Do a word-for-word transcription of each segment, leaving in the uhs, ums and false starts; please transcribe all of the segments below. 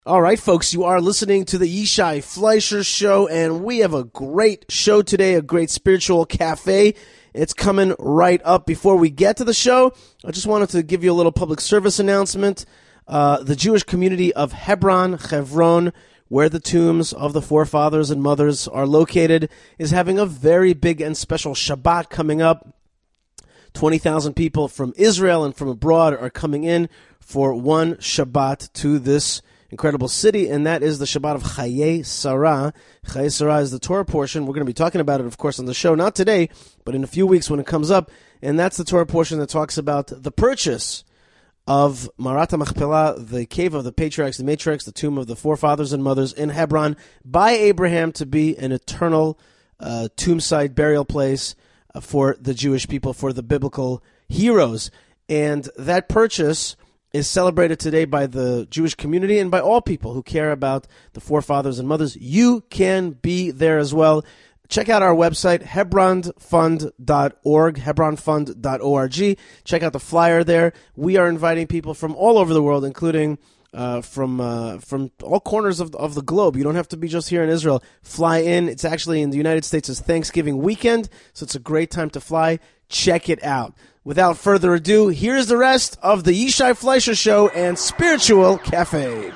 All right, folks, you are listening to the Yishai Fleisher Show, and we have a great show today, a great spiritual cafe. It's coming right up. Before we get to the show, I just wanted to give you a little public service announcement. Uh, the Jewish community of Hebron, Chevron, where the tombs of the forefathers and mothers are located, is having a very big and special Shabbat coming up. twenty thousand people from Israel and from abroad are coming in for one Shabbat to this incredible city, and that is the Shabbat of Chayei Sarah. Chayei Sarah is the Torah portion. We're going to be talking about it, of course, on the show, not today, but in a few weeks when it comes up, and that's the Torah portion that talks about the purchase of Marat HaMachpelah, the cave of the patriarchs, the matriarchs, the tomb of the forefathers and mothers in Hebron, by Abraham to be an eternal uh, tomb site, burial place uh, for the Jewish people, for the biblical heroes. And that purchase is celebrated today by the Jewish community and by all people who care about the forefathers and mothers. You can be there as well. Check out our website, hebron fund dot org, hebron fund dot org. Check out the flyer there. We are inviting people from all over the world, including uh, from uh, from all corners of, of the globe. You don't have to be just here in Israel. Fly in. It's actually in the United States. It's Thanksgiving weekend, so it's a great time to fly. Check it out. Without further ado, here's the rest of the Yishai Fleisher Show and Spiritual Cafe.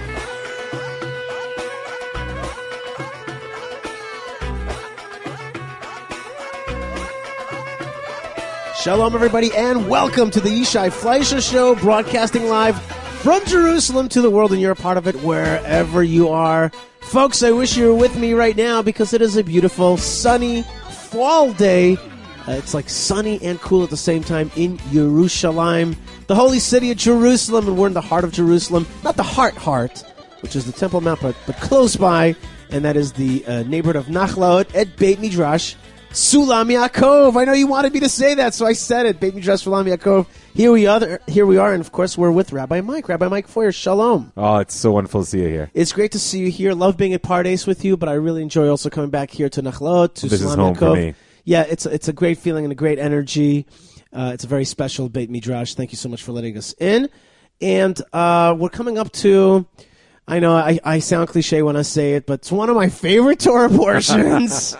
Shalom, everybody, and welcome to the Yishai Fleisher Show, broadcasting live from Jerusalem to the world, and you're a part of it wherever you are. Folks, I wish you were with me right now because it is a beautiful, sunny fall day. Uh, it's like sunny and cool at the same time in Yerushalayim, the holy city of Jerusalem, and we're in the heart of Jerusalem. Not the heart heart, which is the Temple Mount, but, but close by, and that is the uh, neighborhood of Nachlaot at Beit Midrash Sulam Yaakov. I know you wanted me to say that, so I said it. Beit Midrash Sulam Yaakov. Here we are, here we are, and of course we're with Rabbi Mike. Rabbi Mike Feuer, shalom. Oh, it's so wonderful to see you here. It's great to see you here. Love being at Pardes with you, but I really enjoy also coming back here to Nachlaot, to This Sulam is home Yaakov. for me. Yeah, it's it's a great feeling and a great energy. Uh, it's a very special Beit Midrash. Thank you so much for letting us in. And uh, we're coming up to, I know I, I sound cliche when I say it, but it's one of my favorite Torah portions.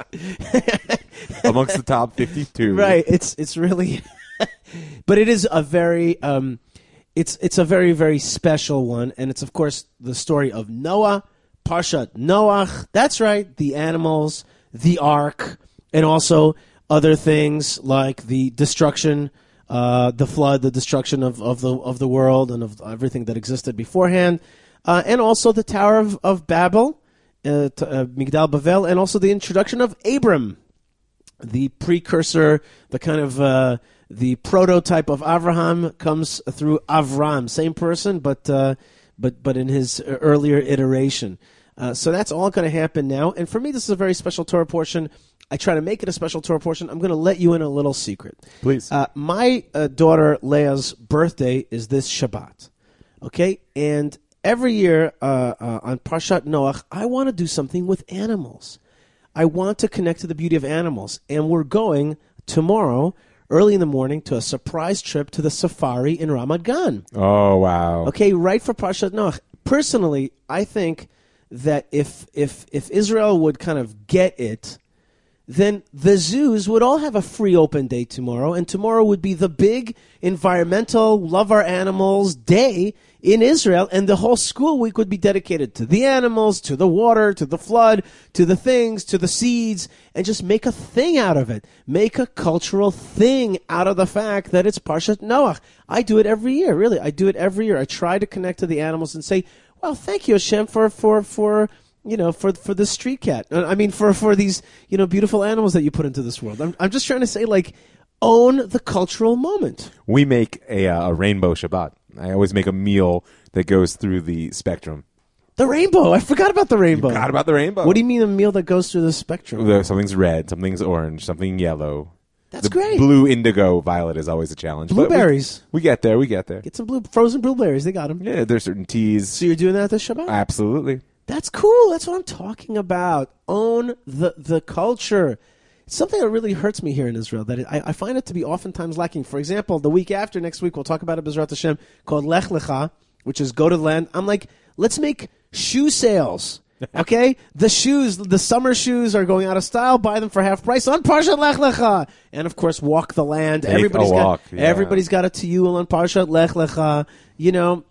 Amongst the top fifty-two. Right. It's it's really, but it is a very, um, it's it's a very, very special one. And it's, of course, the story of Noah, Parshat Noach. That's right, the animals, the ark, and also other things like the destruction, uh, the flood, the destruction of, of the of the world and of everything that existed beforehand, uh, and also the Tower of, of Babel, uh, t- uh, Migdal Bavel, and also the introduction of Abram, the precursor, the kind of uh, the prototype of Avraham comes through Avram, same person, but uh, but but in his earlier iteration. Uh, so that's all going to happen now. And for me, this is a very special Torah portion. I try to make it a special Torah portion. I'm going to let you in a little secret. Please. Uh, my uh, daughter Leah's birthday is this Shabbat. Okay? And every year uh, uh, on Parshat Noach, I want to do something with animals. I want to connect to the beauty of animals. And we're going tomorrow, early in the morning, to a surprise trip to the safari in Ramat Gan. Oh, wow. Okay, right for Parshat Noach. Personally, I think that if if if Israel would kind of get it, then the zoos would all have a free open day tomorrow, and tomorrow would be the big environmental, love our animals day in Israel, and the whole school week would be dedicated to the animals, to the water, to the flood, to the things, to the seeds, and just make a thing out of it. Make a cultural thing out of the fact that it's Parshat Noach. I do it every year, really. I do it every year. I try to connect to the animals and say, well, thank you, Hashem, for, for, for you know, for for the street cat. I mean, for, for these, you know, beautiful animals that you put into this world. I'm I'm just trying to say, like, own the cultural moment. We make a, uh, a rainbow Shabbat. I always make a meal that goes through the spectrum. The rainbow. I forgot about the rainbow. You forgot about the rainbow. What do you mean a meal that goes through the spectrum? Something's red, something's orange, something yellow. That's the great. Blue, indigo, violet is always a challenge. Blueberries. We, we get there. We get there. Get some blue frozen blueberries. They got them. Yeah, there's certain teas. So you're doing that this Shabbat? Absolutely. That's cool. That's what I'm talking about. Own the the culture. It's something that really hurts me here in Israel, that it, I, I find it to be oftentimes lacking. For example, the week after, next week, we'll talk about it, B'ezrat Hashem, called Lech Lecha, which is go to the land. I'm like, let's make shoe sales. Okay, the shoes, the summer shoes are going out of style. Buy them for half price on Parshat Lech Lecha, and of course, walk the land. Take Everybody's a walk, got yeah. everybody's got a tiyul on Parshat Lech Lecha. You know,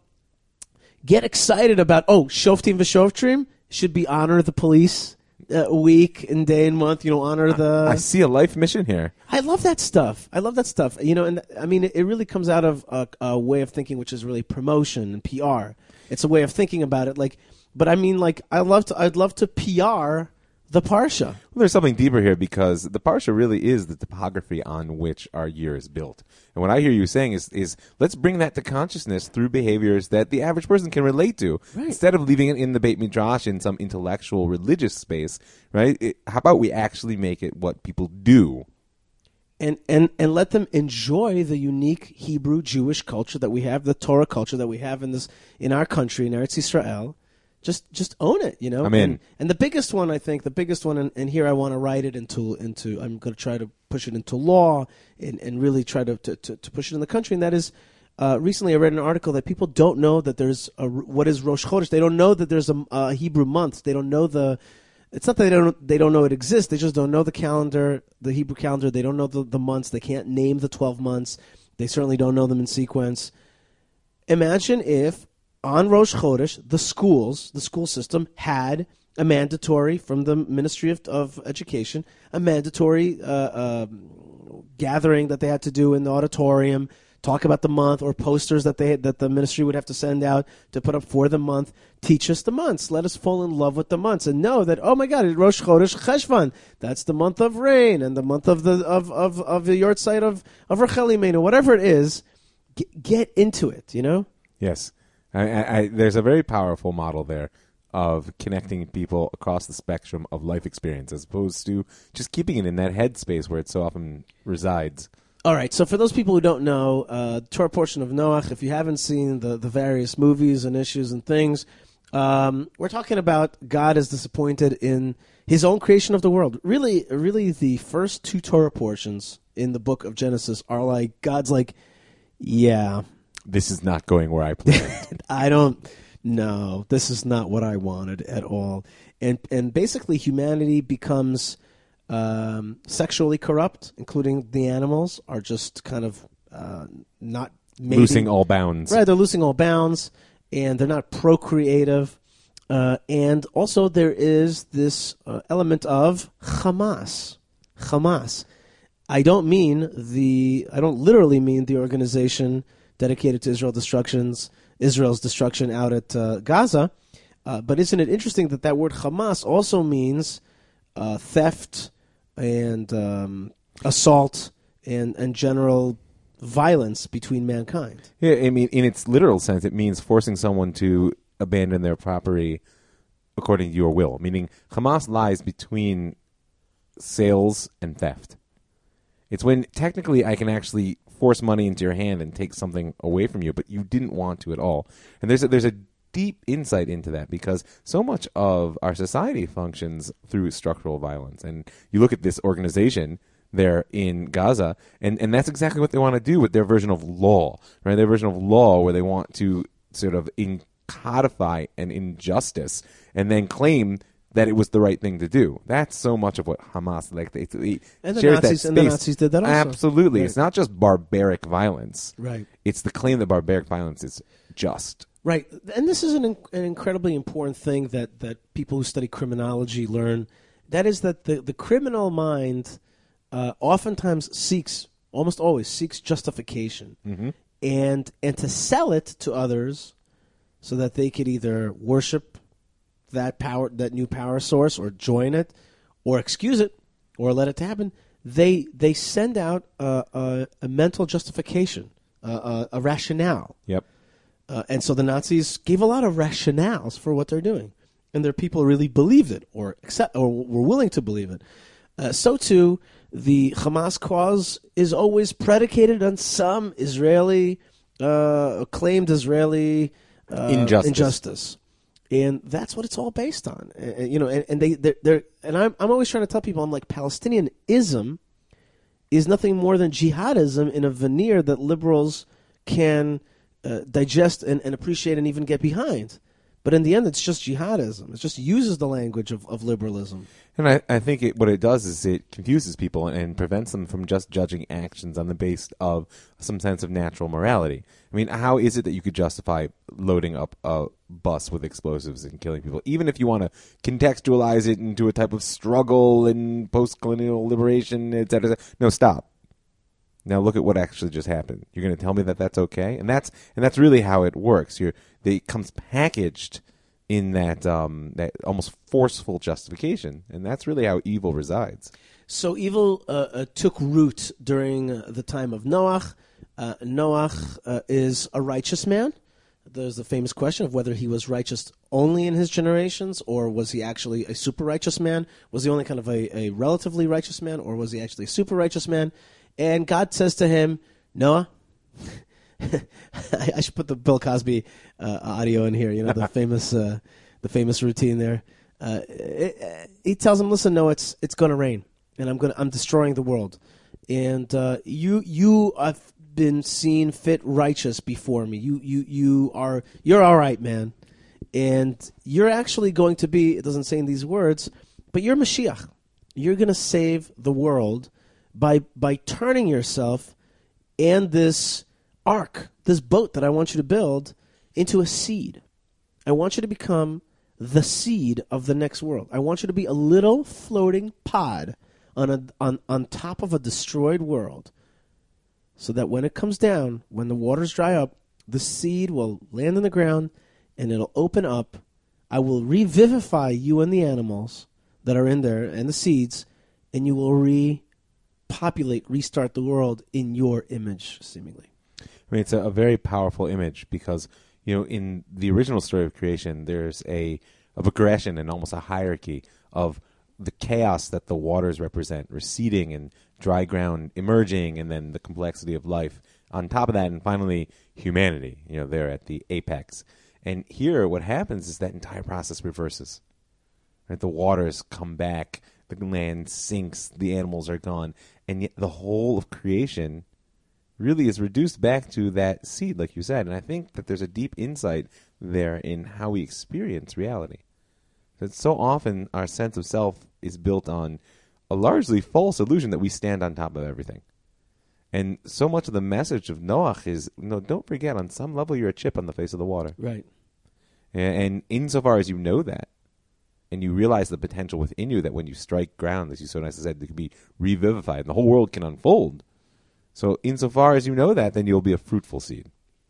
get excited about oh, Shoftim v'Shoftrim should be honor the police uh, week and day and month. You know, honor the. I see a life mission here. I love that stuff. I love that stuff. You know, and I mean, it, it really comes out of a, a way of thinking, which is really promotion and P R. It's a way of thinking about it, like. But I mean, like, I love to. I'd love to P R the Parsha. Well, there's something deeper here because the Parsha really is the topography on which our year is built. And what I hear you saying is, is let's bring that to consciousness through behaviors that the average person can relate to, Right. instead of leaving it in the Beit Midrash in some intellectual religious space. Right? It, how about we actually make it what people do? And, and and let them enjoy the unique Hebrew Jewish culture that we have, the Torah culture that we have in this in our country, in Eretz Yisrael. Just just own it, you know. I'm in. And, and the biggest one, I think, the biggest one, and, and here I want to write it into into. I'm going to try to push it into law and, and really try to, to, to, to push it in the country. And that is, uh, recently I read an article that people don't know that there's a, what is Rosh Chodesh. They don't know that there's a, a Hebrew month. They don't know the. It's not that they don't they don't know it exists. They just don't know the calendar, the Hebrew calendar. They don't know the, the months. They can't name the twelve months. They certainly don't know them in sequence. Imagine if on Rosh Chodesh, the schools, the school system, had a mandatory, from the Ministry of, of Education, a mandatory uh, uh, gathering that they had to do in the auditorium, talk about the month, or posters that they had, that the ministry would have to send out to put up for the month. Teach us the months. Let us fall in love with the months and know that, oh my God, Rosh Chodesh Cheshvan, that's the month of rain and the month of the of of, of the Yortzeit of of Rachel Imenu, whatever it is. Get, get into it, you know. Yes. I, I, I, there's a very powerful model there of connecting people across the spectrum of life experience as opposed to just keeping it in that headspace where it so often resides. All right, so for those people who don't know, uh, the Torah portion of Noach, if you haven't seen the, the various movies and issues and things, um, we're talking about God is disappointed in his own creation of the world. Really, really, the first two Torah portions in the book of Genesis are like, God's like, yeah, This is not going where I planned. I don't know. This is not what I wanted at all. And and basically humanity becomes um, sexually corrupt, including the animals are just kind of uh, not mating. Losing all bounds. Right, they're losing all bounds, and they're not procreative. Uh, and also there is this uh, element of Hamas. Hamas. I don't mean the, I don't literally mean the organization dedicated to Israel destructions, Israel's destruction out at uh, Gaza. Uh, but isn't it interesting that that word Hamas also means uh, theft and um, assault and, and general violence between mankind? Yeah, I mean, in its literal sense, it means forcing someone to abandon their property according to your will. Meaning, Hamas lies between sales and theft. It's when technically I can actually force money into your hand and take something away from you, but you didn't want to at all. And there's a, there's a deep insight into that because so much of our society functions through structural violence. And you look at this organization there in Gaza, and, and that's exactly what they want to do with their version of law, right? Their version of law where they want to sort of in- codify an injustice and then claim that it was the right thing to do. That's so much of what Hamas, like, they, they And the shares Nazis- that and the space. Nazis did that also. Absolutely. Right. It's not just barbaric violence. Right. It's the claim that barbaric violence is just. Right. And this is an, an incredibly important thing that, that people who study criminology learn. That is that the, the criminal mind uh, oftentimes seeks, almost always seeks justification. Mm-hmm. And and to sell it to others so that they could either worship that power, that new power source, or join it, or excuse it, or let it happen. They they send out a, a, a mental justification, a, a, a rationale. Yep. Uh, and so the Nazis gave a lot of rationales for what they're doing, and their people really believed it, or accept, or were willing to believe it. Uh, so too, the Hamas cause is always predicated on some Israeli, uh, claimed Israeli uh, Injustice. injustice. And that's what it's all based on, uh, you know. And, and they, they're, they're, and I'm, I'm always trying to tell people, I'm like, Palestinianism is nothing more than jihadism in a veneer that liberals can uh, digest and, and appreciate and even get behind. But in the end, it's just jihadism. It just uses the language of, of liberalism. And I, I think it, what it does is it confuses people and prevents them from just judging actions on the basis of some sense of natural morality. I mean, how is it that you could justify loading up a bus with explosives and killing people, even if you want to contextualize it into a type of struggle and post-colonial liberation, et cetera, et cetera? No, stop. Now look at what actually just happened. You're going to tell me that that's okay, and that's and that's really how it works. You're, they, it comes packaged in that um, that almost forceful justification, and that's really how evil resides. So evil uh, uh, took root during uh, the time of Noach. Uh, Noach uh, is a righteous man. There's the famous question of whether he was righteous only in his generations, or was he actually a super righteous man? Was he only kind of a, a relatively righteous man, or was he actually a super righteous man? And God says to him, Noah, I should put the Bill Cosby uh, audio in here. You know, the famous, uh, the famous routine there. Uh, it, it, he tells him, "Listen, Noah, it's it's going to rain, and I'm going I'm destroying the world, and uh, you you have been seen fit righteous before me. You you you are you're all right, man, and you're actually going to be. It doesn't say in these words, but you're Mashiach. You're going to save the world." By by turning yourself and this ark, this boat that I want you to build, into a seed. I want you to become the seed of the next world. I want you to be a little floating pod on a on, on top of a destroyed world, so that when it comes down, when the waters dry up, the seed will land in the ground and it'll open up. I will revivify you and the animals that are in there and the seeds, and you will re populate, restart the world in your image, seemingly. I mean, it's a, a very powerful image because, you know, in the original story of creation, there's a, a progression and almost a hierarchy of the chaos that the waters represent, receding and dry ground emerging, and then the complexity of life on top of that, and finally humanity, you know, there at the apex. And here what happens is that entire process reverses. Right? The waters come back, the land sinks, the animals are gone, and yet the whole of creation really is reduced back to that seed, like you said. And I think that there's a deep insight there in how we experience reality. That so often our sense of self is built on a largely false illusion that we stand on top of everything. And so much of the message of Noach is, no, don't forget, on some level you're a chip on the face of the water. Right. And, and insofar as you know that, and you realize the potential within you that when you strike ground, as you so nicely said, it can be revivified, and the whole world can unfold. So insofar as you know that, then you'll be a fruitful seed.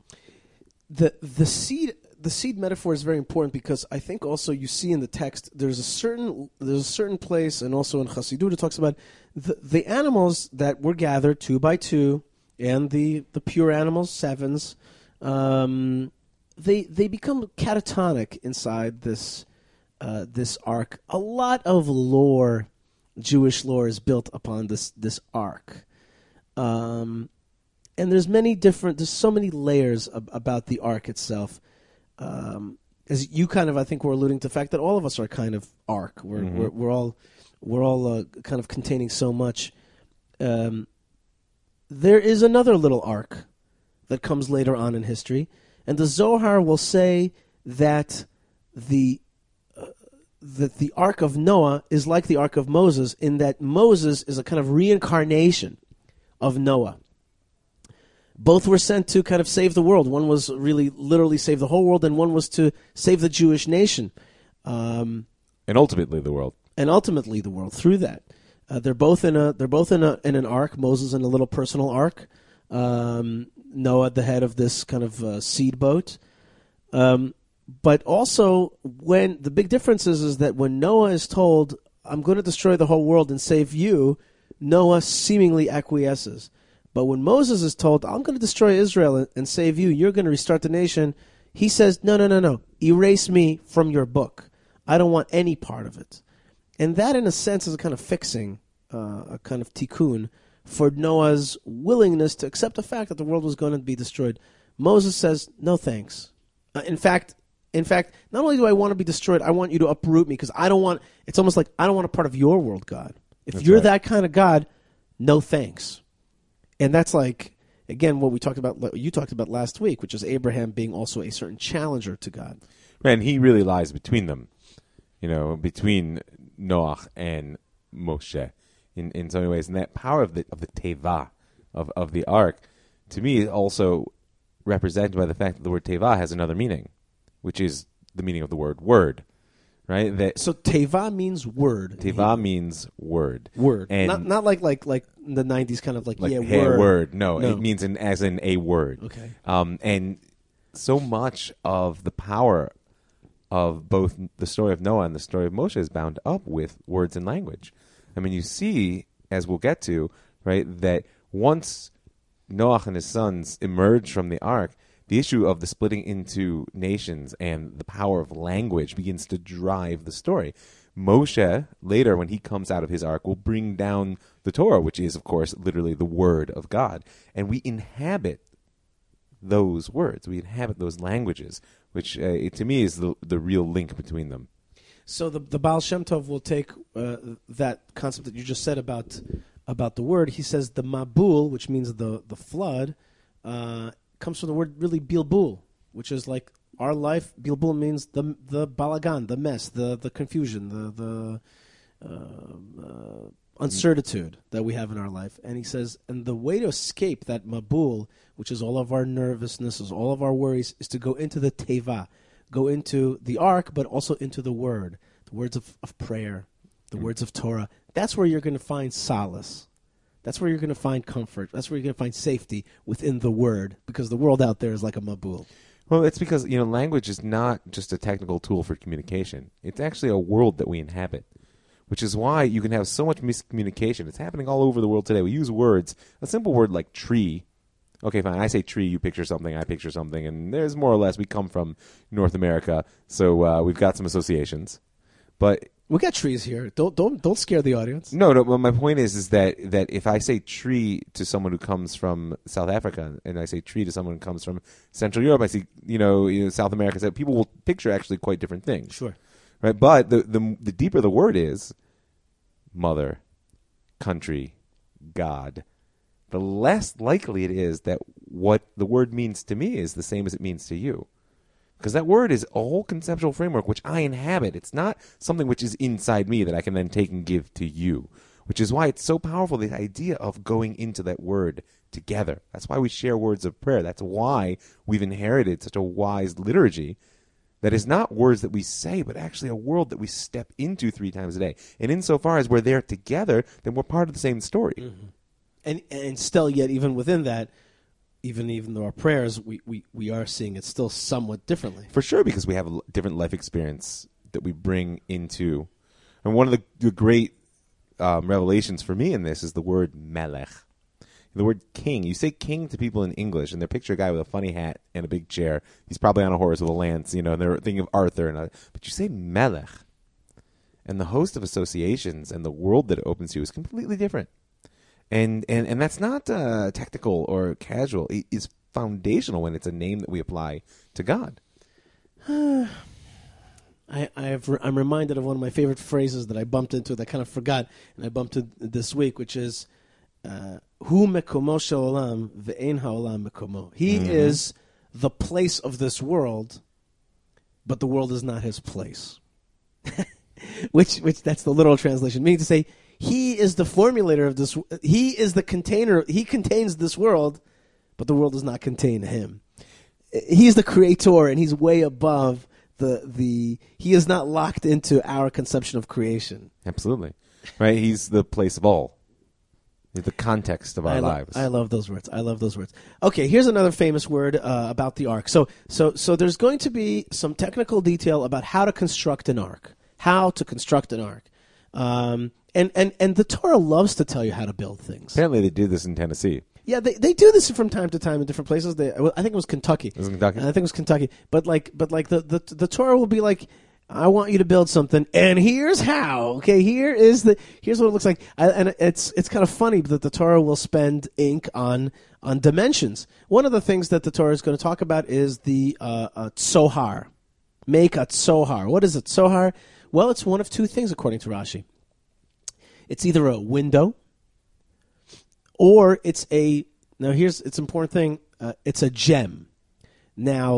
The the seed the seed metaphor is very important because I think also you see in the text there's a certain there's a certain place, and also in Chassidut it talks about the, the animals that were gathered two by two, and the, the pure animals, sevens, um, they they become catatonic inside this Uh, this ark. A lot of lore, Jewish lore, is built upon this this ark, um, and there's many different. There's so many layers ab- about the ark itself. Um, as you kind of, I think, were alluding to the fact that all of us are kind of ark. We're mm-hmm. we're, we're all we're all uh, kind of containing so much. Um, there is another little ark that comes later on in history, and the Zohar will say that the that the Ark of Noah is like the Ark of Moses in that Moses is a kind of reincarnation of Noah. Both were sent to kind of save the world. One was really literally save the whole world, and one was to save the Jewish nation. Um, and ultimately the world. And ultimately the world through that. Uh, they're both in a they're both in a in an ark. Moses in a little personal ark. Um, Noah at the head of this kind of uh, seed boat. Um, But also, when the big difference is, is that when Noah is told, I'm going to destroy the whole world and save you, Noah seemingly acquiesces. But when Moses is told, I'm going to destroy Israel and, and save you, you're going to restart the nation, he says, no, no, no, no, erase me from your book. I don't want any part of it. And that, in a sense, is a kind of fixing, uh, a kind of tikkun for Noah's willingness to accept the fact that the world was going to be destroyed. Moses says, no thanks. Uh, in fact, In fact, not only do I want to be destroyed, I want you to uproot me because I don't want, it's almost like I don't want a part of your world, God. If That's you're right. that kind of God, no thanks. And that's like, again, what we talked about, what you talked about last week, which is Abraham being also a certain challenger to God. And he really lies between them, you know, between Noach and Moshe in, in so many ways. And that power of the of the teva, of, of the ark, to me is also represented by the fact that the word teva has another meaning, which is the meaning of the word word. Right? That So teva means word. Teva means word. Word. And not not like like like in the nineties kind of like, like yeah, hey, word. word. No, No. it means in, as in a word. Okay. Um, and so much of the power of both the story of Noah and the story of Moshe is bound up with words and language. I mean, you see, as we'll get to, right, that once Noah and his sons emerge from the ark, the issue of the splitting into nations and the power of language begins to drive the story. Moshe, later, when he comes out of his ark, will bring down the Torah, which is, of course, literally the word of God. And we inhabit those words. We inhabit those languages, which, uh, to me, is the, the real link between them. So the the Baal Shem Tov will take uh, that concept that you just said about about the word. He says the Mabul, which means the, the flood, uh, comes from the word really bilbul, which is like our life. Bilbul means the the balagan, the mess, the the confusion, the the uh, uh, uncertitude that we have in our life. And he says, and the way to escape that mabul, which is all of our nervousness, is all of our worries, is to go into the teva, go into the ark, but also into the word, the words of, of prayer, the mm. words of Torah. That's where you're going to find solace. That's where you're going to find comfort. That's where you're going to find safety within the word, because the world out there is like a mabul. Well, it's because, you know, language is not just a technical tool for communication. It's actually a world that we inhabit, which is why you can have so much miscommunication. It's happening all over the world today. We use words, a simple word like tree. Okay, fine. I say tree, you picture something, I picture something, and there's more or less, we come from North America, so uh, we've got some associations. But we got trees here. Don't don't don't scare the audience. No, no. Well, my point is, is that that if I say tree to someone who comes from South Africa, and I say tree to someone who comes from Central Europe, I see, you know, you know South America. So people will picture actually quite different things. Sure, right. But the the the deeper the word is, mother, country, God, the less likely it is that what the word means to me is the same as it means to you. Because that word is a whole conceptual framework which I inhabit. It's not something which is inside me that I can then take and give to you, which is why it's so powerful, the idea of going into that word together. That's why we share words of prayer. That's why we've inherited such a wise liturgy that is not words that we say, but actually a world that we step into three times a day. And insofar as we're there together, then we're part of the same story. Mm-hmm. And and still, yet, even within that, Even even though our prayers, we, we, we are seeing it still somewhat differently. For sure, because we have a different life experience that we bring into. And one of the, the great um, revelations for me in this is the word melech. The word king. You say king to people in English, and they picture a guy with a funny hat and a big chair. He's probably on a horse with a lance, you know, and they're thinking of Arthur. And a, but you say melech, and the host of associations and the world that it opens to is completely different. And, and and that's not uh, technical or casual. It is foundational when it's a name that we apply to God. I I have re- I'm reminded of one of my favorite phrases that I bumped into that I kind of forgot, and I bumped into this week, which is Hu mekomo shel olam ve'ein ha'olam mekomo. He mm-hmm. is the place of this world, but the world is not his place. which which that's the literal translation, meaning to say, he is the formulator of this. He is the container. He contains this world, but the world does not contain him. He's the creator, and he's way above the the. He is not locked into our conception of creation. Absolutely, right. He's the place of all. He's the context of our I lo- lives. I love those words. I love those words. Okay, here's another famous word uh, about the ark. So so so there's going to be some technical detail about how to construct an ark. How to construct an ark. Um, And, and and the Torah loves to tell you how to build things. Apparently they did this in Tennessee. Yeah, they they do this from time to time in different places. They, I think it was Kentucky. It was Kentucky? I think it was Kentucky. But like but like the, the, the Torah will be like, I want you to build something, and here's how. Okay, here is the here's what it looks like. I, and it's it's kind of funny that the Torah will spend ink on on dimensions. One of the things that the Torah is going to talk about is the uh, uh, tsohar. Make a tsohar. What is a tsohar? Well, it's one of two things according to Rashi. It's either a window, or it's a, now here's, it's an important thing, uh, it's a gem. Now,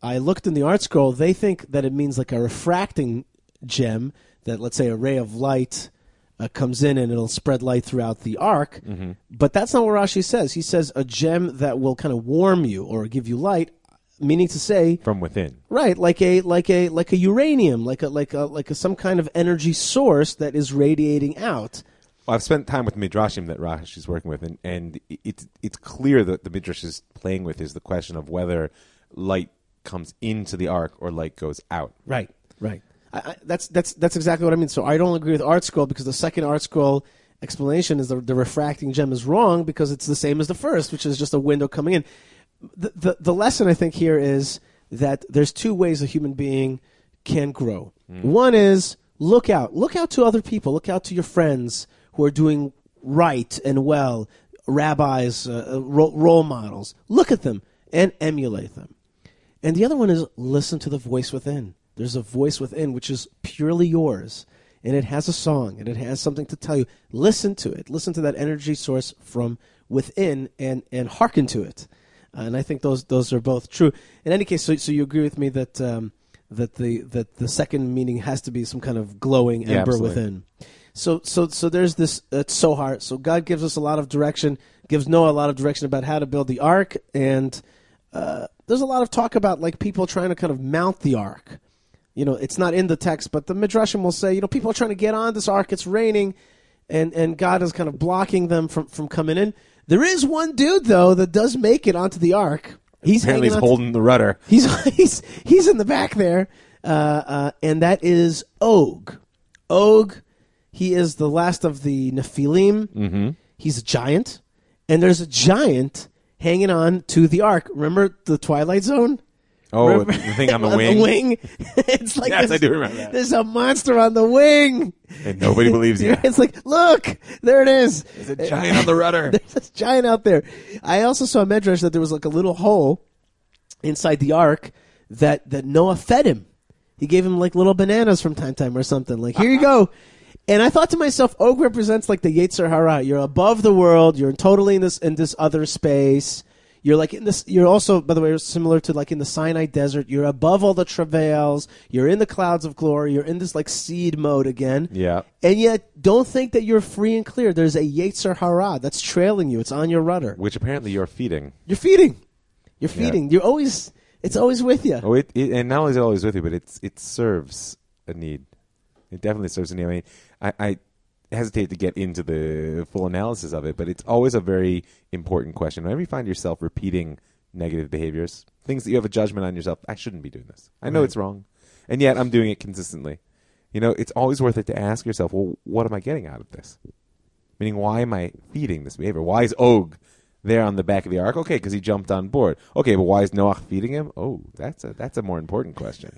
I looked in the art scroll. They think that it means like a refracting gem, that, let's say, a ray of light uh, comes in and it'll spread light throughout the ark. Mm-hmm. But that's not what Rashi says. He says a gem that will kind of warm you or give you light, meaning to say from within. Right, like a like a like a uranium, like a like a like a, some kind of energy source that is radiating out. Well, I've spent time with Midrashim that Rashi is working with, and, and it's it's clear that the Midrash is playing with is the question of whether light comes into the ark or light goes out. Right, right. I, I, that's that's that's exactly what I mean. So I don't agree with Art Scroll because the second Art Scroll explanation is the, the refracting gem is wrong because it's the same as the first, which is just a window coming in. The, the the lesson I think here is that there's two ways a human being can grow. Mm. One is look out, look out to other people, look out to your friends who are doing right and well, rabbis, uh, ro- role models. Look at them and emulate them. And the other one is listen to the voice within. There's a voice within which is purely yours, and it has a song, and it has something to tell you. Listen to it. Listen to that energy source from within and, and hearken to it. Uh, and I think those those are both true. In any case, so so you agree with me that um, that the that the second meaning has to be some kind of glowing yeah, ember absolutely. within. So so so there's this uh, Sohar. So God gives us a lot of direction, gives Noah a lot of direction about how to build the ark, and uh, there's a lot of talk about like people trying to kind of mount the ark. You know, it's not in the text, but the Midrashim will say, you know, people are trying to get on this ark. It's raining, and and God is kind of blocking them from, from coming in. There is one dude though that does make it onto the ark. He's apparently he's holding to, the rudder. He's he's he's in the back there, uh, uh, and that is Og. Og. He is the last of the Nephilim. Mm-hmm. He's a giant. And there's a giant hanging on to the ark. Remember the Twilight Zone? Oh, Remember? the thing on the on wing? the wing. It's like yes, I do remember that. There's a monster on the wing. And nobody believes you. It's like, look, there it is. There's a giant on the rudder. There's this giant out there. I also saw a Medrash that there was like a little hole inside the ark that, that Noah fed him. He gave him like little bananas from time to time or something. Like, here you go. And I thought to myself, Og represents like the Yetzer Hara. You're above the world. You're totally in this in this other space. You're like in this. You're also, by the way, similar to like in the Sinai desert. You're above all the travails. You're in the clouds of glory. You're in this like seed mode again. Yeah. And yet, don't think that you're free and clear. There's a Yetzer Hara that's trailing you. It's on your rudder. Which apparently you're feeding. You're feeding. You're feeding. Yeah. You're always. It's always with you. Oh, it, it and not only is it always with you, but it's it serves a need. It definitely serves a need. I mean, I, I hesitate to get into the full analysis of it, but it's always a very important question. Whenever you find yourself repeating negative behaviors, things that you have a judgment on yourself, I shouldn't be doing this. I know Right. it's wrong, and yet I'm doing it consistently. You know, it's always worth it to ask yourself, well, what am I getting out of this? Meaning, why am I feeding this behavior? Why is Og there on the back of the ark? Okay, because he jumped on board. Okay, but why is Noah feeding him? Oh, that's a that's a more important question.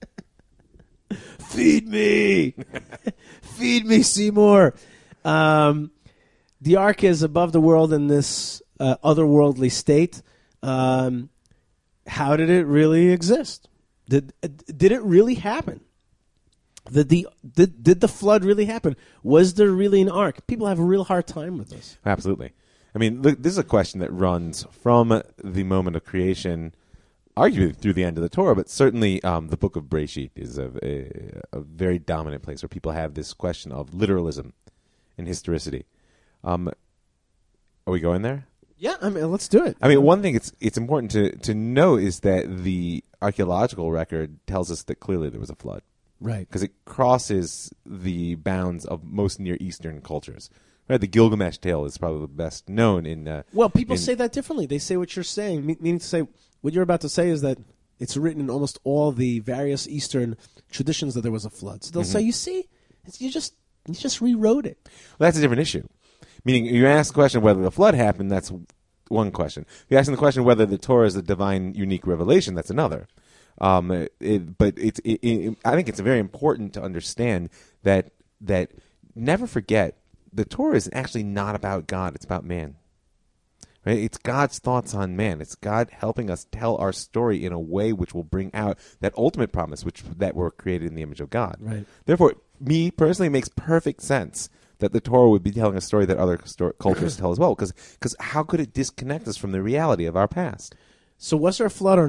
Feed me. Feed me, Seymour. Um, the ark is above the world in this uh, otherworldly state. Um, how did it really exist? Did uh, did it really happen? Did the did, did the flood really happen? Was there really an ark? People have a real hard time with this. Absolutely. I mean, look, this is a question that runs from the moment of creation, arguably through the end of the Torah, but certainly um, the book of Breshit is a, a, a very dominant place where people have this question of literalism and historicity. Um, are we going there? Yeah, I mean, let's do it. I mean, one thing it's it's important to, to know is that the archaeological record tells us that clearly there was a flood. Right. Because it crosses the bounds of most Near Eastern cultures. Right, the Gilgamesh tale is probably the best known in. Uh, well, people in, say that differently. They say what you're saying, me- meaning to say what you're about to say is that it's written in almost all the various Eastern traditions that there was a flood. So they'll mm-hmm. say, "You see, it's, you just you just rewrote it." Well, that's a different issue. Meaning, you ask the question whether the flood happened. That's one question. If you're asking the question whether the Torah is a divine, unique revelation, that's another. Um, it, but it's. It, it, I think it's very important to understand that that never forget. The Torah is actually not about God. It's about man. Right? It's God's thoughts on man. It's God helping us tell our story in a way which will bring out that ultimate promise which that we're created in the image of God. Right. Therefore, me personally, it makes perfect sense that the Torah would be telling a story that other sto- cultures tell as well. Because how could it disconnect us from the reality of our past? So was there a flood or not?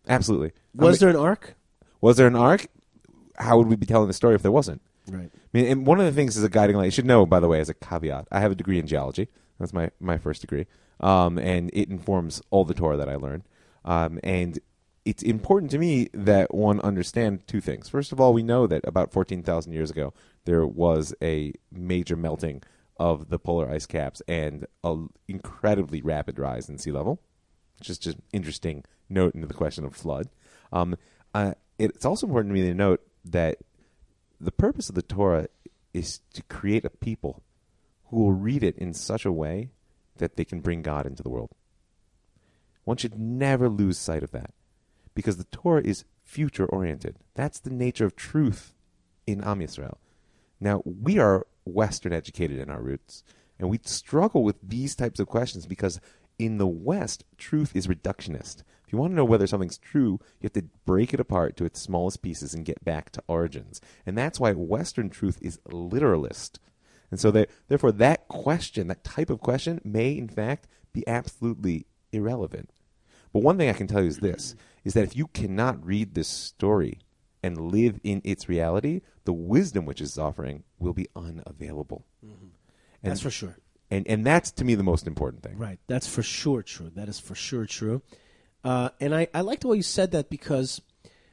Absolutely. Was I mean, there an ark? Was there an ark? How would we be telling the story if there wasn't? Right. I mean, and one of the things is a guiding light. You should know, by the way, as a caveat, I have a degree in geology. That's my, my first degree. Um, and it informs all the Torah that I learned. Um, and it's important to me that one understand two things. First of all, we know that about fourteen thousand years ago, there was a major melting of the polar ice caps and an incredibly rapid rise in sea level. Just just interesting note into the question of flood. Um, uh, it's also important to me to note that the purpose of the Torah is to create a people who will read it in such a way that they can bring God into the world. One should never lose sight of that, because the Torah is future-oriented. That's the nature of truth in Am Yisrael. Now, we are Western-educated in our roots, and we struggle with these types of questions because in the West, truth is reductionist. If you want to know whether something's true, you have to break it apart to its smallest pieces and get back to origins. And that's why Western truth is literalist. And so, that, therefore, that question, that type of question, may, in fact, be absolutely irrelevant. But one thing I can tell you is this, is that if you cannot read this story and live in its reality, the wisdom which it's offering will be unavailable. Mm-hmm. And, That's for sure. And and that's, to me, the most important thing. Right. That's for sure true. That is for sure true. Uh, and I, I like the way you said that because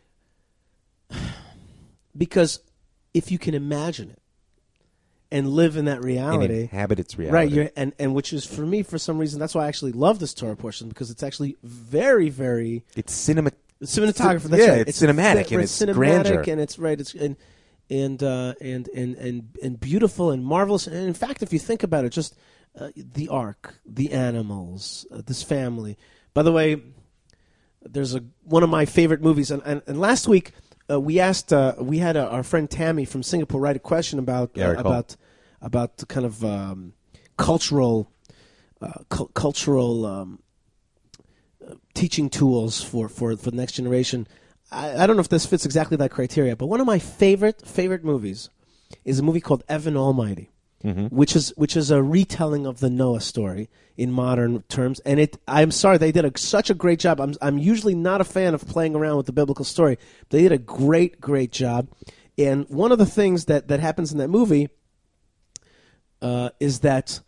because if you can imagine it and live in that reality, and inhabit its reality, right? You're, and and which is for me, for some reason, that's why I actually love this Torah portion, because it's actually very, very it's cinema cinematographer. That's yeah, right. it's, it's cinematic ve- and right, it's cinematic grandeur, and it's right. It's and and uh, and and and and beautiful and marvelous. And in fact, if you think about it, just uh, the ark, the animals, uh, this family. By the way, there's a one of my favorite movies, and and, and last week uh, we asked uh, we had a, our friend Tammy from Singapore write a question about yeah, uh, about about the kind of um, cultural uh, cu- cultural um, uh, teaching tools for, for, for the next generation. I, I don't know if this fits exactly that criteria, but one of my favorite favorite movies is a movie called Evan Almighty. Mm-hmm. Which is which is a retelling of the Noah story in modern terms, and it. I'm sorry, they did a, such a great job. I'm I'm usually not a fan of playing around with the biblical story. They did a great great job, and one of the things that, that happens in that movie uh, is that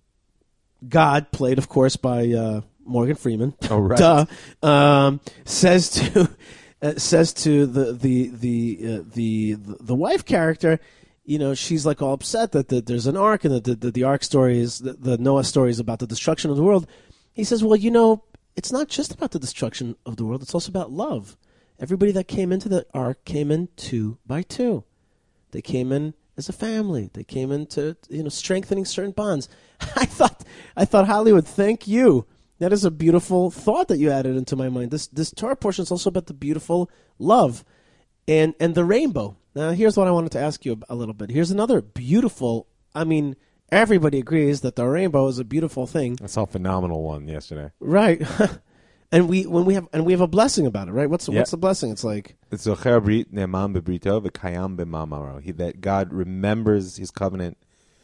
God, played of course by uh, Morgan Freeman, oh right, duh, um, says to uh, says to the the the uh, the the wife character. You know, she's like all upset that the, there's an ark, and that the, the, the ark story is, the, the Noah story is about the destruction of the world. He says, well, you know, it's not just about the destruction of the world, it's also about love. Everybody that came into the ark came in two by two. They came in as a family. They came into, you know, strengthening certain bonds. I thought, I thought, Hollywood, thank you. That is a beautiful thought that you added into my mind. This this Torah portion is also about the beautiful love and and the rainbow. Now, here's what I wanted to ask you a little bit. Here's another beautiful, I mean, everybody agrees that the rainbow is a beautiful thing. I saw a phenomenal one yesterday. Right. and we when we have and we have a blessing about it, right? What's yep. what's the blessing? It's like it's Zocher Brit Ne'eman Bebrito V'Kayam B'Mamaro. He that God remembers his covenant,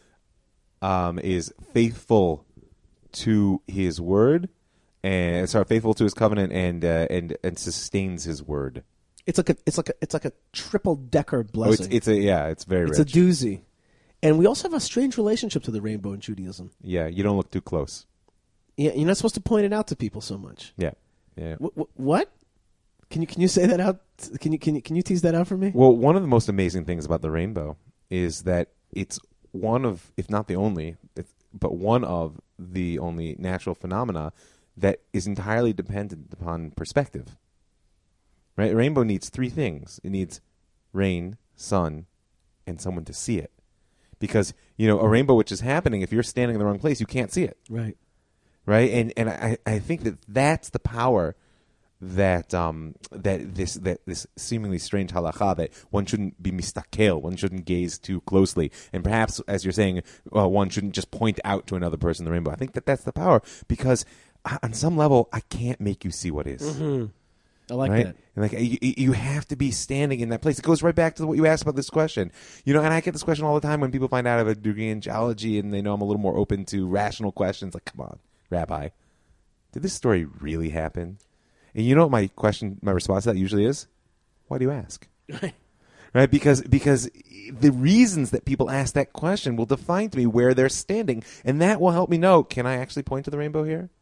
um, is faithful to his word, and sorry, faithful to his covenant, and uh, and and sustains his word. It's like a it's like a it's like a triple decker blessing. Oh, it's, it's a yeah, it's very it's rich. a doozy, and we also have a strange relationship to the rainbow in Judaism. Yeah, you don't look too close. Yeah, you're not supposed to point it out to people so much. Yeah, yeah. Wh- wh- what? Can you can you say that out? Can you can you can you tease that out for me? Well, one of the most amazing things about the rainbow is that it's one of, if not the only, but one of the only natural phenomena that is entirely dependent upon perspective. Right? A rainbow needs three things. It needs rain, sun, and someone to see it. Because, you know, a rainbow which is happening, if you're standing in the wrong place, you can't see it. Right. Right? And and I, I think that that's the power that um that this that this seemingly strange halakha, that one shouldn't be mistakel, one shouldn't gaze too closely, and perhaps, as you're saying, uh, one shouldn't just point out to another person the rainbow. I think that that's the power, because on some level, I can't make you see what is. Mm-hmm. I like right? that. And like you, you have to be standing in that place. It goes right back to what you asked about this question. You know, and I get this question all the time when people find out I have a degree in geology and they know I'm a little more open to rational questions. Like, come on, Rabbi, did this story really happen? And you know what my question, my response to that usually is? Why do you ask? Right. Right? Because because the reasons that people ask that question will define to me where they're standing, and that will help me know, can I actually point to the rainbow here?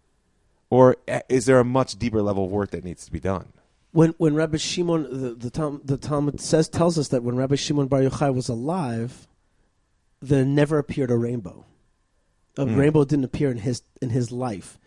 Or is there a much deeper level of work that needs to be done? When when Rabbi Shimon, the, the, Talmud, the Talmud says tells us that when Rabbi Shimon Bar Yochai was alive, there never appeared a rainbow. A Mm. rainbow didn't appear in his in his life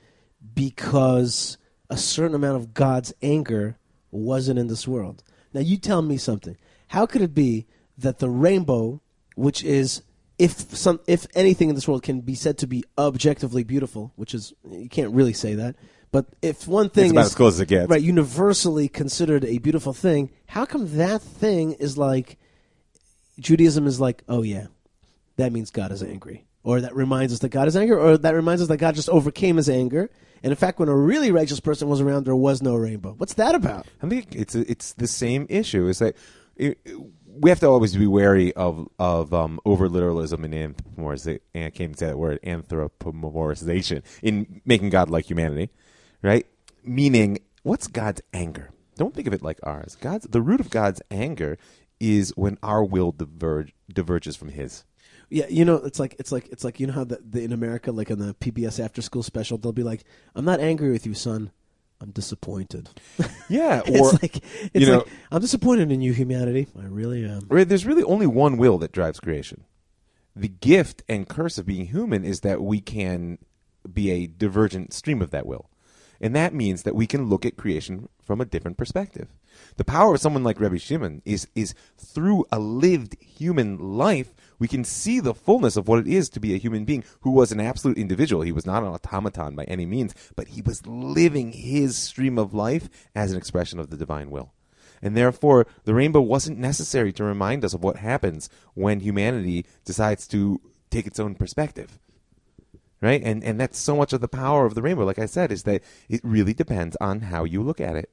because a certain amount of God's anger wasn't in this world. Now you tell me something. How could it be that the rainbow, which is if some if anything in this world can be said to be objectively beautiful, which is you can't really say that, but if one thing It's about is as close as it gets. right, universally considered a beautiful thing, how come that thing is like Judaism is like, oh yeah, that means God is angry. Or that reminds us that God is angry, or that reminds us that God just overcame his anger. And in fact, when a really righteous person was around, there was no rainbow. What's that about? I think it's it's the same issue. Is that it, we have to always be wary of of um, over literalism and anthropomorphization. I can't even say that word, anthropomorphization, in making God like humanity, right? Meaning, what's God's anger? Don't think of it like ours. God's the root of God's anger is when our will diverge diverges from His. Yeah, you know, it's like it's like it's like you know how the, the, in America, like on the P B S After School Special, they'll be like, "I'm not angry with you, son. I'm disappointed." Yeah, or it's like it's you know, like I'm disappointed in you, humanity. I really am. right, there's really only one will that drives creation. The gift and curse of being human is that we can be a divergent stream of that will. And that means that we can look at creation from a different perspective. The power of someone like Rebbe Shimon is is through a lived human life, we can see the fullness of what it is to be a human being who was an absolute individual. He was not an automaton by any means, but he was living his stream of life as an expression of the divine will. And therefore, the rainbow wasn't necessary to remind us of what happens when humanity decides to take its own perspective. Right? And and that's so much of the power of the rainbow, like I said, is that it really depends on how you look at it.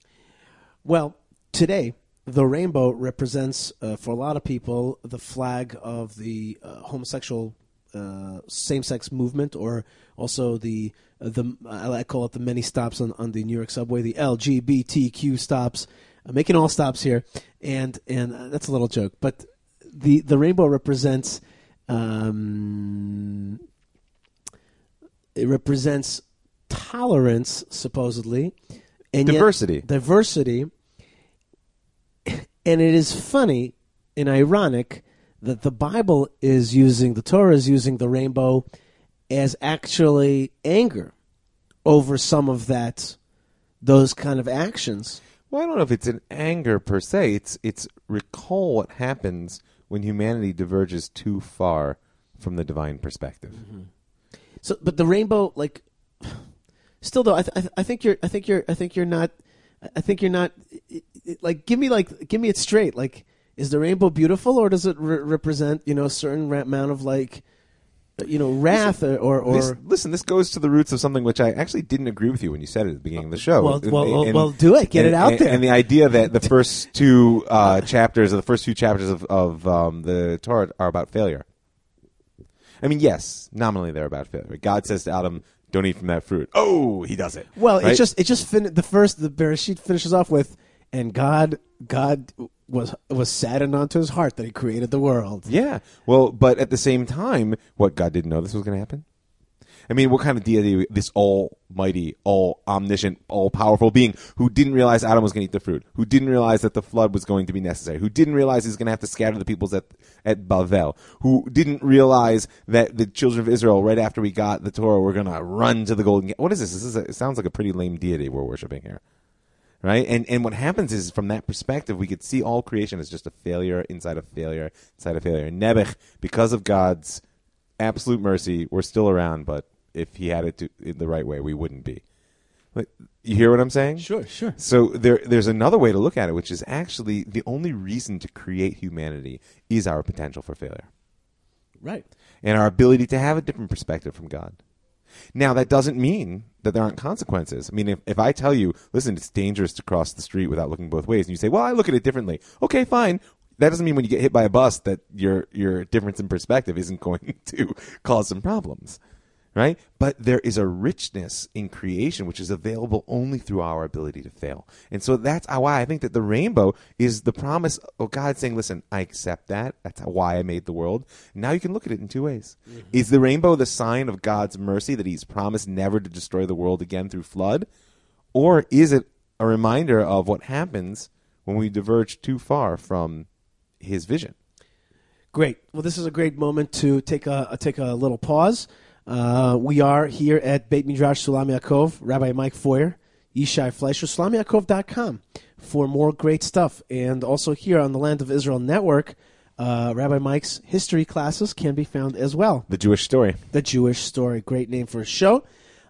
Well, today, the rainbow represents, uh, for a lot of people, the flag of the uh, homosexual uh, same-sex movement, or also the, uh, the I call it the many stops on, on the New York subway, the L G B T Q stops. I'm making all stops here, and and uh, that's a little joke. But the, the rainbow represents... Um, It represents tolerance, supposedly, and Diversity. Yet, diversity, and it is funny and ironic that the Bible is using the Torah is using the rainbow as actually anger over some of that, those kind of actions. Well, I don't know if it's an anger per se. It's it's recall what happens when humanity diverges too far from the divine perspective. Mm-hmm. So, but the rainbow, like, still though, I, th- I think you're, I think you're, I think you're not, I think you're not, it, it, like, give me like, give me it straight. Like, is the rainbow beautiful, or does it re- represent, you know, a certain ra- amount of like, you know, wrath listen, or, or, this, listen, this goes to the roots of something which I actually didn't agree with you when you said it at the beginning of the show. Well, well, and, well, do it, get and, it out and, there. And the idea that the first two uh, chapters, or the first few chapters of, of um, the Torah are about failure. I mean, yes, nominally they're about failure. God says to Adam, "Don't eat from that fruit." Oh, he does it. Well, right? it just, it just fin- the first, the Bereshit finishes off with, and God, God was was saddened onto his heart that he created the world. Yeah. Well, but at the same time, what, God didn't know this was going to happen? I mean, what kind of deity, this almighty, all omniscient, all powerful being who didn't realize Adam was going to eat the fruit, who didn't realize that the flood was going to be necessary, who didn't realize he was going to have to scatter the peoples at, at Bavel, who didn't realize that the children of Israel, right after we got the Torah, were going to run to the golden gate. What is this? This is a, it sounds like a pretty lame deity we're worshiping here. Right? And and what happens is, from that perspective, we could see all creation as just a failure inside of failure inside of failure. And Nebuch, because of God's absolute mercy, we're still around, but if he had it to, in the right way, we wouldn't be. Like, you hear what I'm saying? Sure, sure. So there, there's another way to look at it, which is actually the only reason to create humanity is our potential for failure. Right. And our ability to have a different perspective from God. Now, that doesn't mean that there aren't consequences. I mean, if, if I tell you, listen, it's dangerous to cross the street without looking both ways, and you say, well, I look at it differently. Okay, fine. That doesn't mean when you get hit by a bus that your your difference in perspective isn't going to cause some problems. right? But there is a richness in creation which is available only through our ability to fail. And so that's why I think that the rainbow is the promise of God saying, listen, I accept that. That's why I made the world. Now you can look at it in two ways. Mm-hmm. Is the rainbow the sign of God's mercy that he's promised never to destroy the world again through flood? Or is it a reminder of what happens when we diverge too far from his vision? Great. Well, this is a great moment to take a, take a little pause. Uh, we are here at Beit Midrash Sulam Yaakov, Rabbi Mike Feuer, Yishai Fleischer, sulam yaakov dot com for more great stuff. And also here on the Land of Israel Network, uh, Rabbi Mike's history classes can be found as well. The Jewish Story. The Jewish Story. Great name for a show.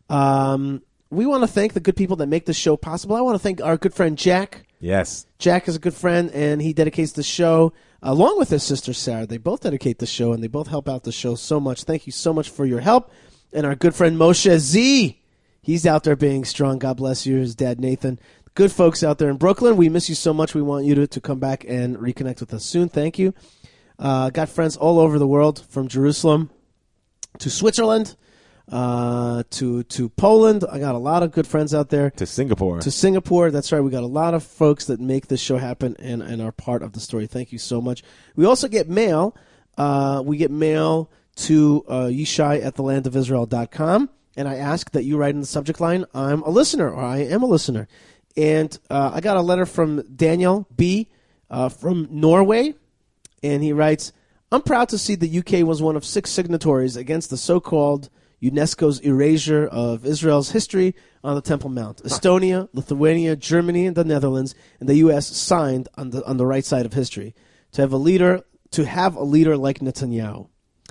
Um, we want to thank the good people that make this show possible. I want to thank our good friend Jack. Yes. Jack is a good friend, and he dedicates the show along with his sister Sarah. They both dedicate the show, and they both help out the show so much. Thank you so much for your help. And our good friend Moshe Z. He's out there being strong. God bless you. His dad, Nathan. Good folks out there in Brooklyn. We miss you so much. We want you to, to come back and reconnect with us soon. Thank you. Uh, got friends all over the world, from Jerusalem to Switzerland, uh, to to Poland. I got a lot of good friends out there. To Singapore. To Singapore. That's right. We got a lot of folks that make this show happen and, and are part of the story. Thank you so much. We also get mail. Uh, we get mail to uh, Yishai at the land of Israel dot com, and I ask that you write in the subject line, I'm a listener, or I am a listener. And uh, I got a letter from Daniel B. Uh, from Norway, and he writes, I'm proud to see the U K was one of six signatories against the so-called UNESCO's erasure of Israel's history on the Temple Mount. Estonia, Lithuania, Germany, and the Netherlands, and the U S signed on the on the right side of history to have a leader to have a leader like Netanyahu.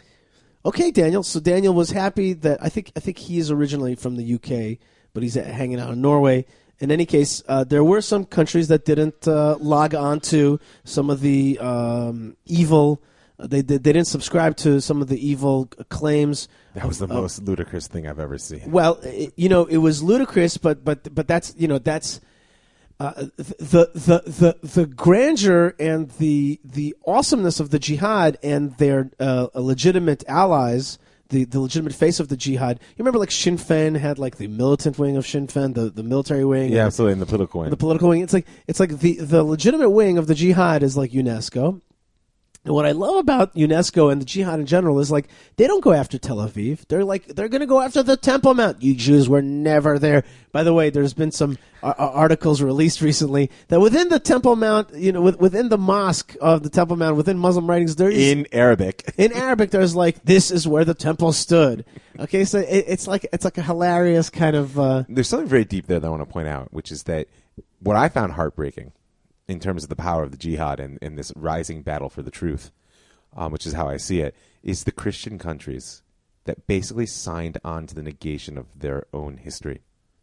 Okay, Daniel. So Daniel was happy that I think I think he is originally from the U K, but he's hanging out in Norway. In any case, uh, there were some countries that didn't uh, log on to some of the um, evil. They, they they didn't subscribe to some of the evil claims. That was the of, most of, ludicrous thing I've ever seen. Well, it, you know, it was ludicrous, but but but that's you know that's uh, the the the the grandeur and the the awesomeness of the jihad and their uh, legitimate allies. The, the legitimate face of the jihad. You remember, like, Sinn Féin had, like, the militant wing of Sinn Féin, the, the military wing. Yeah, absolutely, and the political wing. The political wing. It's like it's like the, the legitimate wing of the jihad is, like, UNESCO. And what I love about UNESCO and the jihad in general is, like, they don't go after Tel Aviv. They're, like, they're going to go after the Temple Mount. You Jews were never there. By the way, there's been some uh, articles released recently that within the Temple Mount, you know, with, within the mosque of the Temple Mount, within Muslim writings, there is... In Arabic. In Arabic, there's, like, this is where the temple stood. Okay, so it, it's like it's like a hilarious kind of... Uh, There's something very deep there that I want to point out, which is that what I found heartbreaking in terms of the power of the jihad and, and this rising battle for the truth, um, which is how I see it, is the Christian countries that basically signed on to the negation of their own history.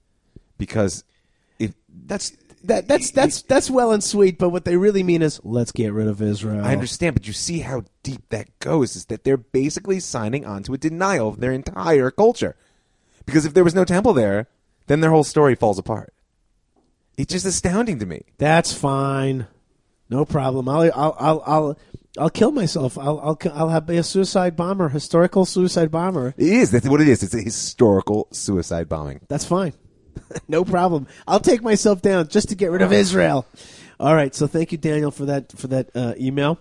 Because if that's that that's that's that's well and sweet, but what they really mean is let's get rid of Israel. I understand, but you see how deep that goes, is that they're basically signing on to a denial of their entire culture. Because if there was no temple there, then their whole story falls apart. It's just astounding to me. That's fine, no problem. I'll I'll I'll I'll, I'll kill myself. I'll I'll I'll have be a suicide bomber, historical suicide bomber. It is. That's what it is. It's a historical suicide bombing. That's fine, no problem. I'll take myself down just to get rid of Israel. All right. So thank you, Daniel, for that for that uh, email.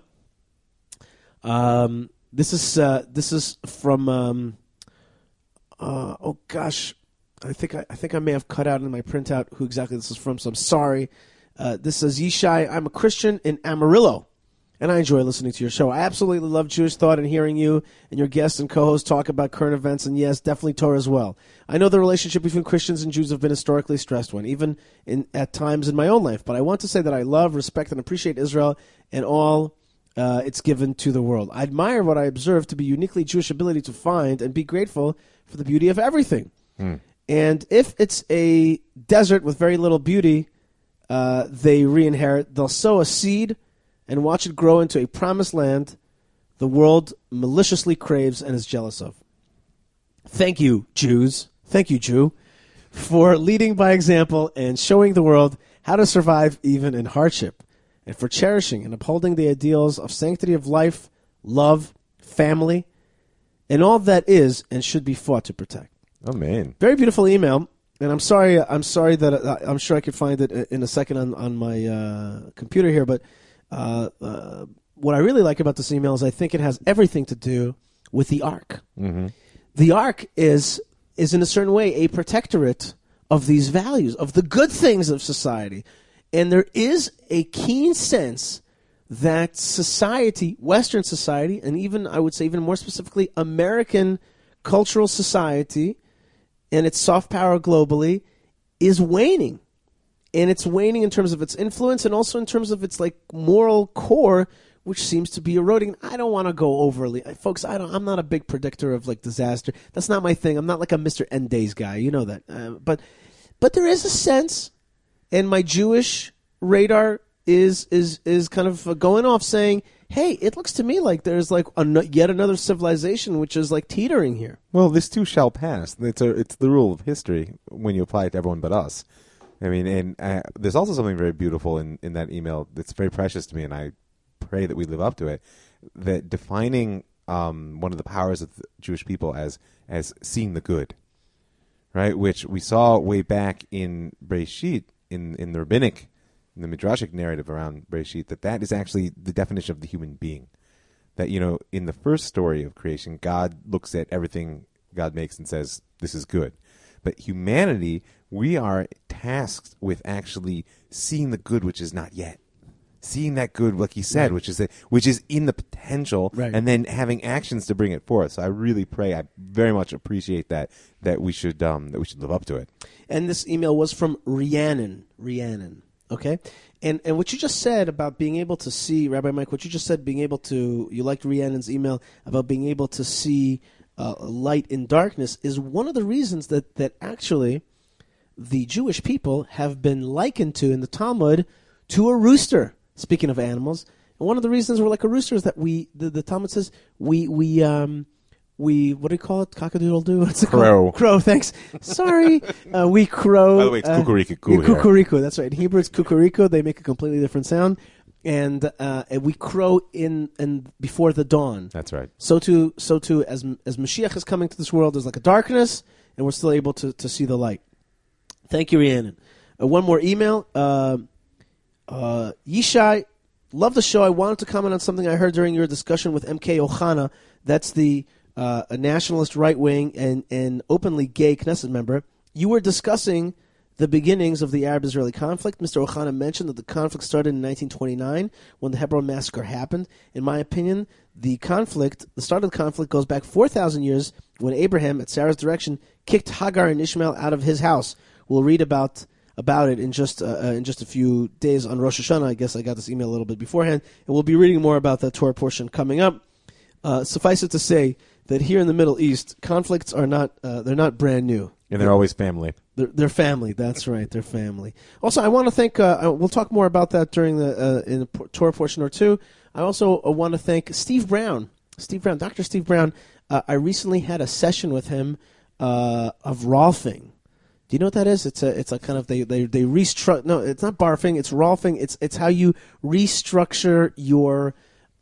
Um, this is uh, this is from um, uh, oh gosh. I think I, I think I may have cut out in my printout who exactly this is from, so I'm sorry. Uh, this says, Yishai, I'm a Christian in Amarillo, and I enjoy listening to your show. I absolutely love Jewish thought and hearing you and your guests and co-hosts talk about current events, and yes, definitely Torah as well. I know the relationship between Christians and Jews have been historically stressed one, even in at times in my own life, but I want to say that I love, respect, and appreciate Israel and all uh, it's given to the world. I admire what I observe to be uniquely Jewish ability to find and be grateful for the beauty of everything. Hmm. And if it's a desert with very little beauty, uh, they re-inherit. They'll sow a seed and watch it grow into a promised land the world maliciously craves and is jealous of. Thank you, Jews. Thank you, Jew, for leading by example and showing the world how to survive even in hardship, and for cherishing and upholding the ideals of sanctity of life, love, family, and all that is and should be fought to protect. Oh, man. Very beautiful email. And I'm sorry. I'm sorry that uh, I'm sure I could find it in a second on on my uh, computer here. But uh, uh, what I really like about this email is I think it has everything to do with the Ark. Mm-hmm. The Ark is is in a certain way a protectorate of these values, of the good things of society, and there is a keen sense that society, Western society, and even I would say even more specifically American cultural society, and its soft power globally is waning. And it's waning in terms of its influence and also in terms of its like moral core, which seems to be eroding. I don't want to go overly. Folks, I don't, I'm not a big predictor of like disaster. That's not my thing. I'm not like a Mister End Days guy. You know that. Uh, but but there is a sense, and my Jewish radar is is is kind of going off saying, hey, it looks to me like there's like a, yet another civilization which is like teetering here. Well, this too shall pass. It's a, it's the rule of history when you apply it to everyone but us. I mean, and uh, there's also something very beautiful in, in that email that's very precious to me, and I pray that we live up to it, that defining um, one of the powers of the Jewish people as as seeing the good, right? Which we saw way back in Breshit, in, in the rabbinic, in the midrashic narrative around Breshit, that that is actually the definition of the human being. That, you know, in the first story of creation, God looks at everything God makes and says, this is good. But humanity, we are tasked with actually seeing the good which is not yet. Seeing that good, like you said, right. which is the, which is in the potential, right. and then having actions to bring it forth. So I really pray, I very much appreciate that, that we should um, that we should live up to it. And this email was from Rhiannon. Rhiannon, okay? And and what you just said about being able to see, Rabbi Mike, what you just said, being able to, you liked Rhiannon's email about being able to see uh, light in darkness is one of the reasons that, that actually the Jewish people have been likened to in the Talmud to a rooster. Speaking of animals, and one of the reasons we're like a rooster is that we, the, the Talmud says, we, we, um, we, what do you call it? Cock-a-doodle-doo? What's it Crow. called? Crow, thanks. Sorry. uh, we crow. By the way, it's uh, kukuriku. yeah, kukuriku, that's right. In Hebrew, it's kukuriku. They make a completely different sound. And, uh, and we crow in and before the dawn. That's right. So too, so too, as as Mashiach is coming to this world, there's like a darkness, and we're still able to, to see the light. Thank you, Rhiannon. Uh, one more email. Uh, Uh, Yishai, love the show. I wanted to comment on something I heard during your discussion with M K Ohana. That's the uh, a nationalist right-wing and, and openly gay Knesset member. You were discussing the beginnings of the Arab-Israeli conflict. Mister Ohana mentioned that the conflict started in nineteen twenty-nine when the Hebron massacre happened. In my opinion, the conflict, the start of the conflict goes back four thousand years when Abraham, at Sarah's direction, kicked Hagar and Ishmael out of his house. We'll read about about it in just uh, uh, in just a few days on Rosh Hashanah. I guess I got this email a little bit beforehand, and we'll be reading more about that Torah portion coming up. Uh, suffice it to say that here in the Middle East, conflicts are not uh, they're not brand new. And they're always family. They're, they're family. That's right. They're family. Also, I want to thank. Uh, we'll talk more about that during the uh, in the Torah portion or two. I also uh, want to thank Steve Brown. Steve Brown, Doctor Steve Brown. Uh, I recently had a session with him uh, of Rolfing. Do you know what that is? It's a it's a kind of they they they restructure. No, it's not barfing. It's Rolfing. It's it's how you restructure your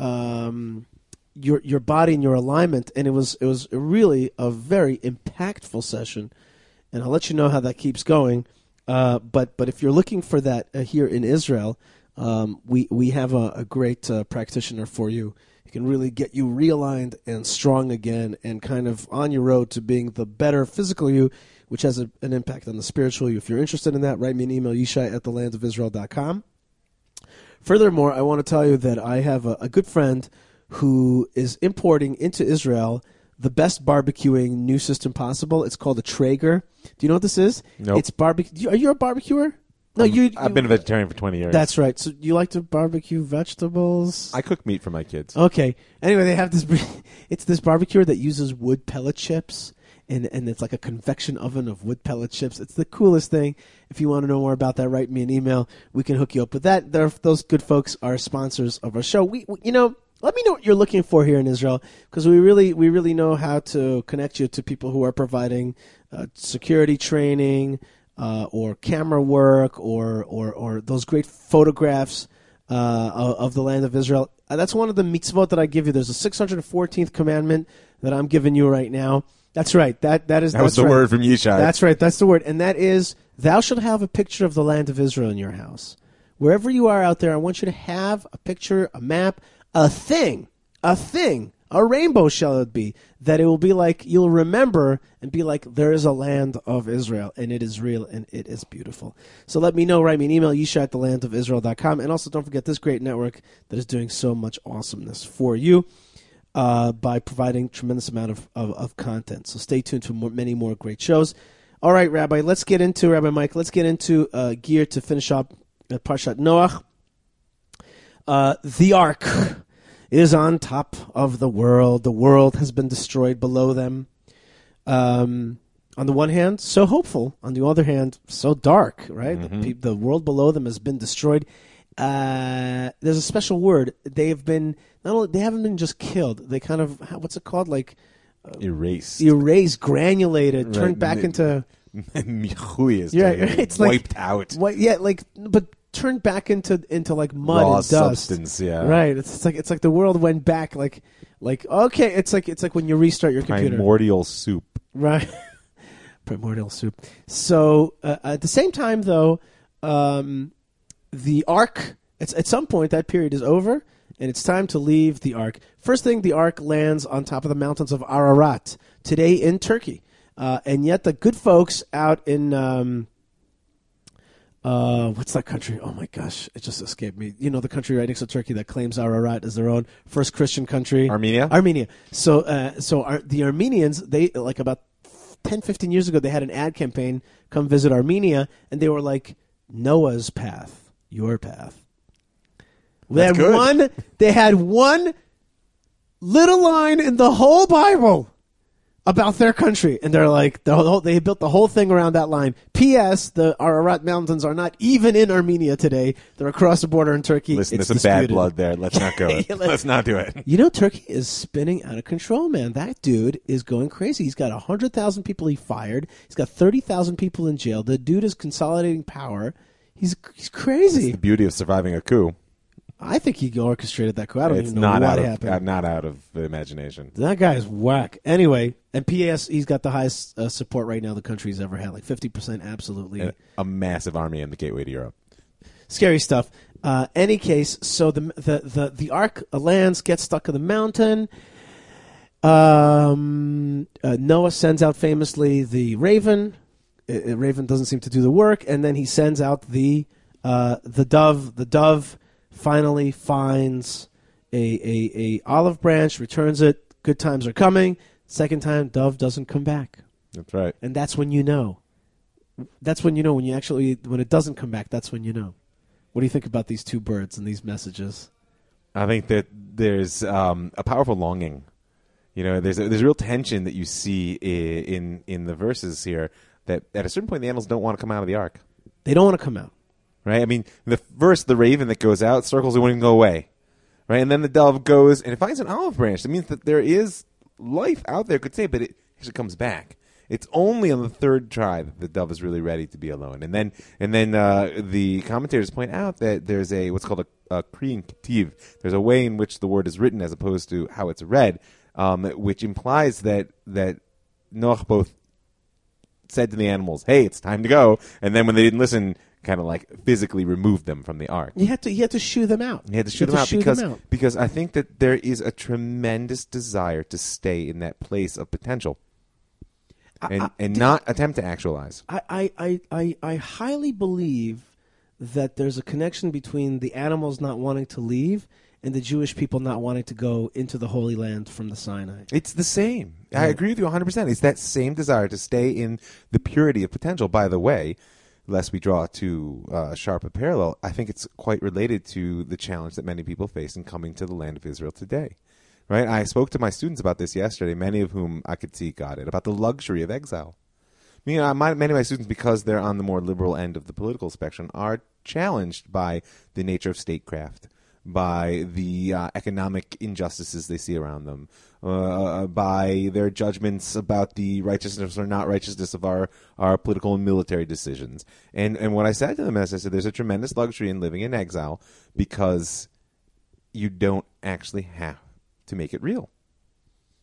um your your body and your alignment. And it was it was really a very impactful session. And I'll let you know how that keeps going. Uh, but but if you're looking for that uh, here in Israel, um, we we have a, a great uh, practitioner for you. He can really get you realigned and strong again, and kind of on your road to being the better physical you, which has a, an impact on the spiritual you. If you're interested in that, write me an email, yishai at the land of israel dot com. Furthermore, I want to tell you that I have a, a good friend who is importing into Israel the best barbecuing new system possible. It's called a Traeger. Do you know what this is? Nope. It's barbecue. Are you a barbecuer? No, I'm, you, you. I've been a vegetarian for twenty years. That's right. So you like to barbecue vegetables? I cook meat for my kids. Okay. Anyway, they have this. It's this barbecue that uses wood pellet chips, and and it's like a convection oven of wood pellet chips. It's the coolest thing. If you want to know more about that, write me an email. We can hook you up with that. They're, those good folks are sponsors of our show. We, we you know. Let me know what you're looking for here in Israel, because we really, we really know how to connect you to people who are providing uh, security training, uh, or camera work, or or, or those great photographs uh, of, of the land of Israel. Uh, that's one of the mitzvot that I give you. There's a six hundred fourteenth commandment that I'm giving you right now. That's right. That that is That was that's the right. word from Yishai. That's right. That's the word, and that is, thou shalt have a picture of the land of Israel in your house. Wherever you are out there, I want you to have a picture, a map, a thing, a thing, a rainbow shall it be, that it will be like, you'll remember and be like, there is a land of Israel, and it is real, and it is beautiful. So let me know. Write me an email, yishai at the land of israel dot com, and also don't forget this great network that is doing so much awesomeness for you. Uh, by providing tremendous amount of, of, of content. So stay tuned for more, many more great shows. All right, Rabbi, let's get into, Rabbi Mike, let's get into uh, gear to finish up uh, Parshat Noach. Uh, the ark is on top of the world. The world has been destroyed below them. Um, on the one hand, so hopeful. On the other hand, so dark, right? Mm-hmm. The, the world below them has been destroyed. Uh, there's a special word. They have been not only they haven't been just killed. They kind of what's it called? Like uh, erased, erased, granulated, right. turned back M- into. yeah, it's wiped like, out. What, yeah, like but turned back into into like mud Raw and dust. Substance, yeah. Right. It's, it's like it's like the world went back. Like like okay, it's like it's like when you restart your computer. Primordial soup. Right. Primordial soup. So uh, at the same time, though. Um, The ark, it's, at some point, that period is over, and it's time to leave the ark. First thing, the ark lands on top of the mountains of Ararat, today in Turkey. Uh, and yet the good folks out in, um, uh, what's that country? Oh, my gosh, it just escaped me. You know, the country right next to Turkey that claims Ararat as their own first Christian country. Armenia? Armenia. So, uh, so our, the Armenians, they, like about ten, fifteen years ago, they had an ad campaign, come visit Armenia, and they were like, Noah's path. Your path. They had good. one. They had one little line in the whole Bible about their country, and they're like, the whole, they built the whole thing around that line. P S. The Ararat Mountains are not even in Armenia today; they're across the border in Turkey. Listen, it's there's some disputed. bad blood there. Let's not go. Yeah, let's, let's not do it. You know, Turkey is spinning out of control, man. That dude is going crazy. He's got a hundred thousand people he fired. He's got thirty thousand people in jail. The dude is consolidating power. He's he's crazy. That's the beauty of surviving a coup. I think he orchestrated that coup. I don't it's even know not what out of, happened. Uh, not out of the imagination. That guy's whack. Anyway, and P S he's got the highest uh, support right now the country's ever had, like fifty percent absolutely. A, a massive army in the gateway to Europe. Scary stuff. Uh, any case, so the the the, the ark lands, gets stuck in the mountain. Um, uh, Noah sends out famously the raven. Uh, raven doesn't seem to do the work, and then he sends out the uh, the dove. The dove finally finds a, a a olive branch, returns it. Good times are coming. Second time, dove doesn't come back. That's right. And that's when you know. That's when you know when you actually when it doesn't come back. That's when you know. What do you think about these two birds and these messages? I think that there's um, a powerful longing. You know, there's a, there's a real tension that you see in, in in the verses here. That at a certain point, the animals don't want to come out of the ark. They don't want to come out. Right? I mean, the verse, the raven that goes out, circles, it wouldn't go away. Right? And then the dove goes, and it finds an olive branch. That means that there is life out there, could say, but it actually comes back. It's only on the third try that the dove is really ready to be alone. And then and then uh, the commentators point out that there's a what's called a, a kriyin ketiv. There's a way in which the word is written as opposed to how it's read, um, which implies that that Noach both said to the animals, hey, it's time to go. And then when they didn't listen, kind of like physically removed them from the ark. You had to, you had to shoo them out. You had to shoot you them had out to because them out. because I think that there is a tremendous desire to stay in that place of potential and, I, I, and not attempt to actualize. I, I, I, I, I highly believe that there's a connection between the animals not wanting to leave and the Jewish people not wanting to go into the Holy Land from the Sinai. It's the same. Yeah. I agree with you one hundred percent. It's that same desire to stay in the purity of potential. By the way, lest we draw too uh, sharp a parallel, I think it's quite related to the challenge that many people face in coming to the land of Israel today. Right? I spoke to my students about this yesterday, many of whom I could see got it, about the luxury of exile. I mean, my, many of my students, because they're on the more liberal end of the political spectrum, are challenged by the nature of statecraft, by the uh, economic injustices they see around them, uh, by their judgments about the righteousness or not righteousness of our, our political and military decisions. And and what I said to them is, I said, there's a tremendous luxury in living in exile because you don't actually have to make it real.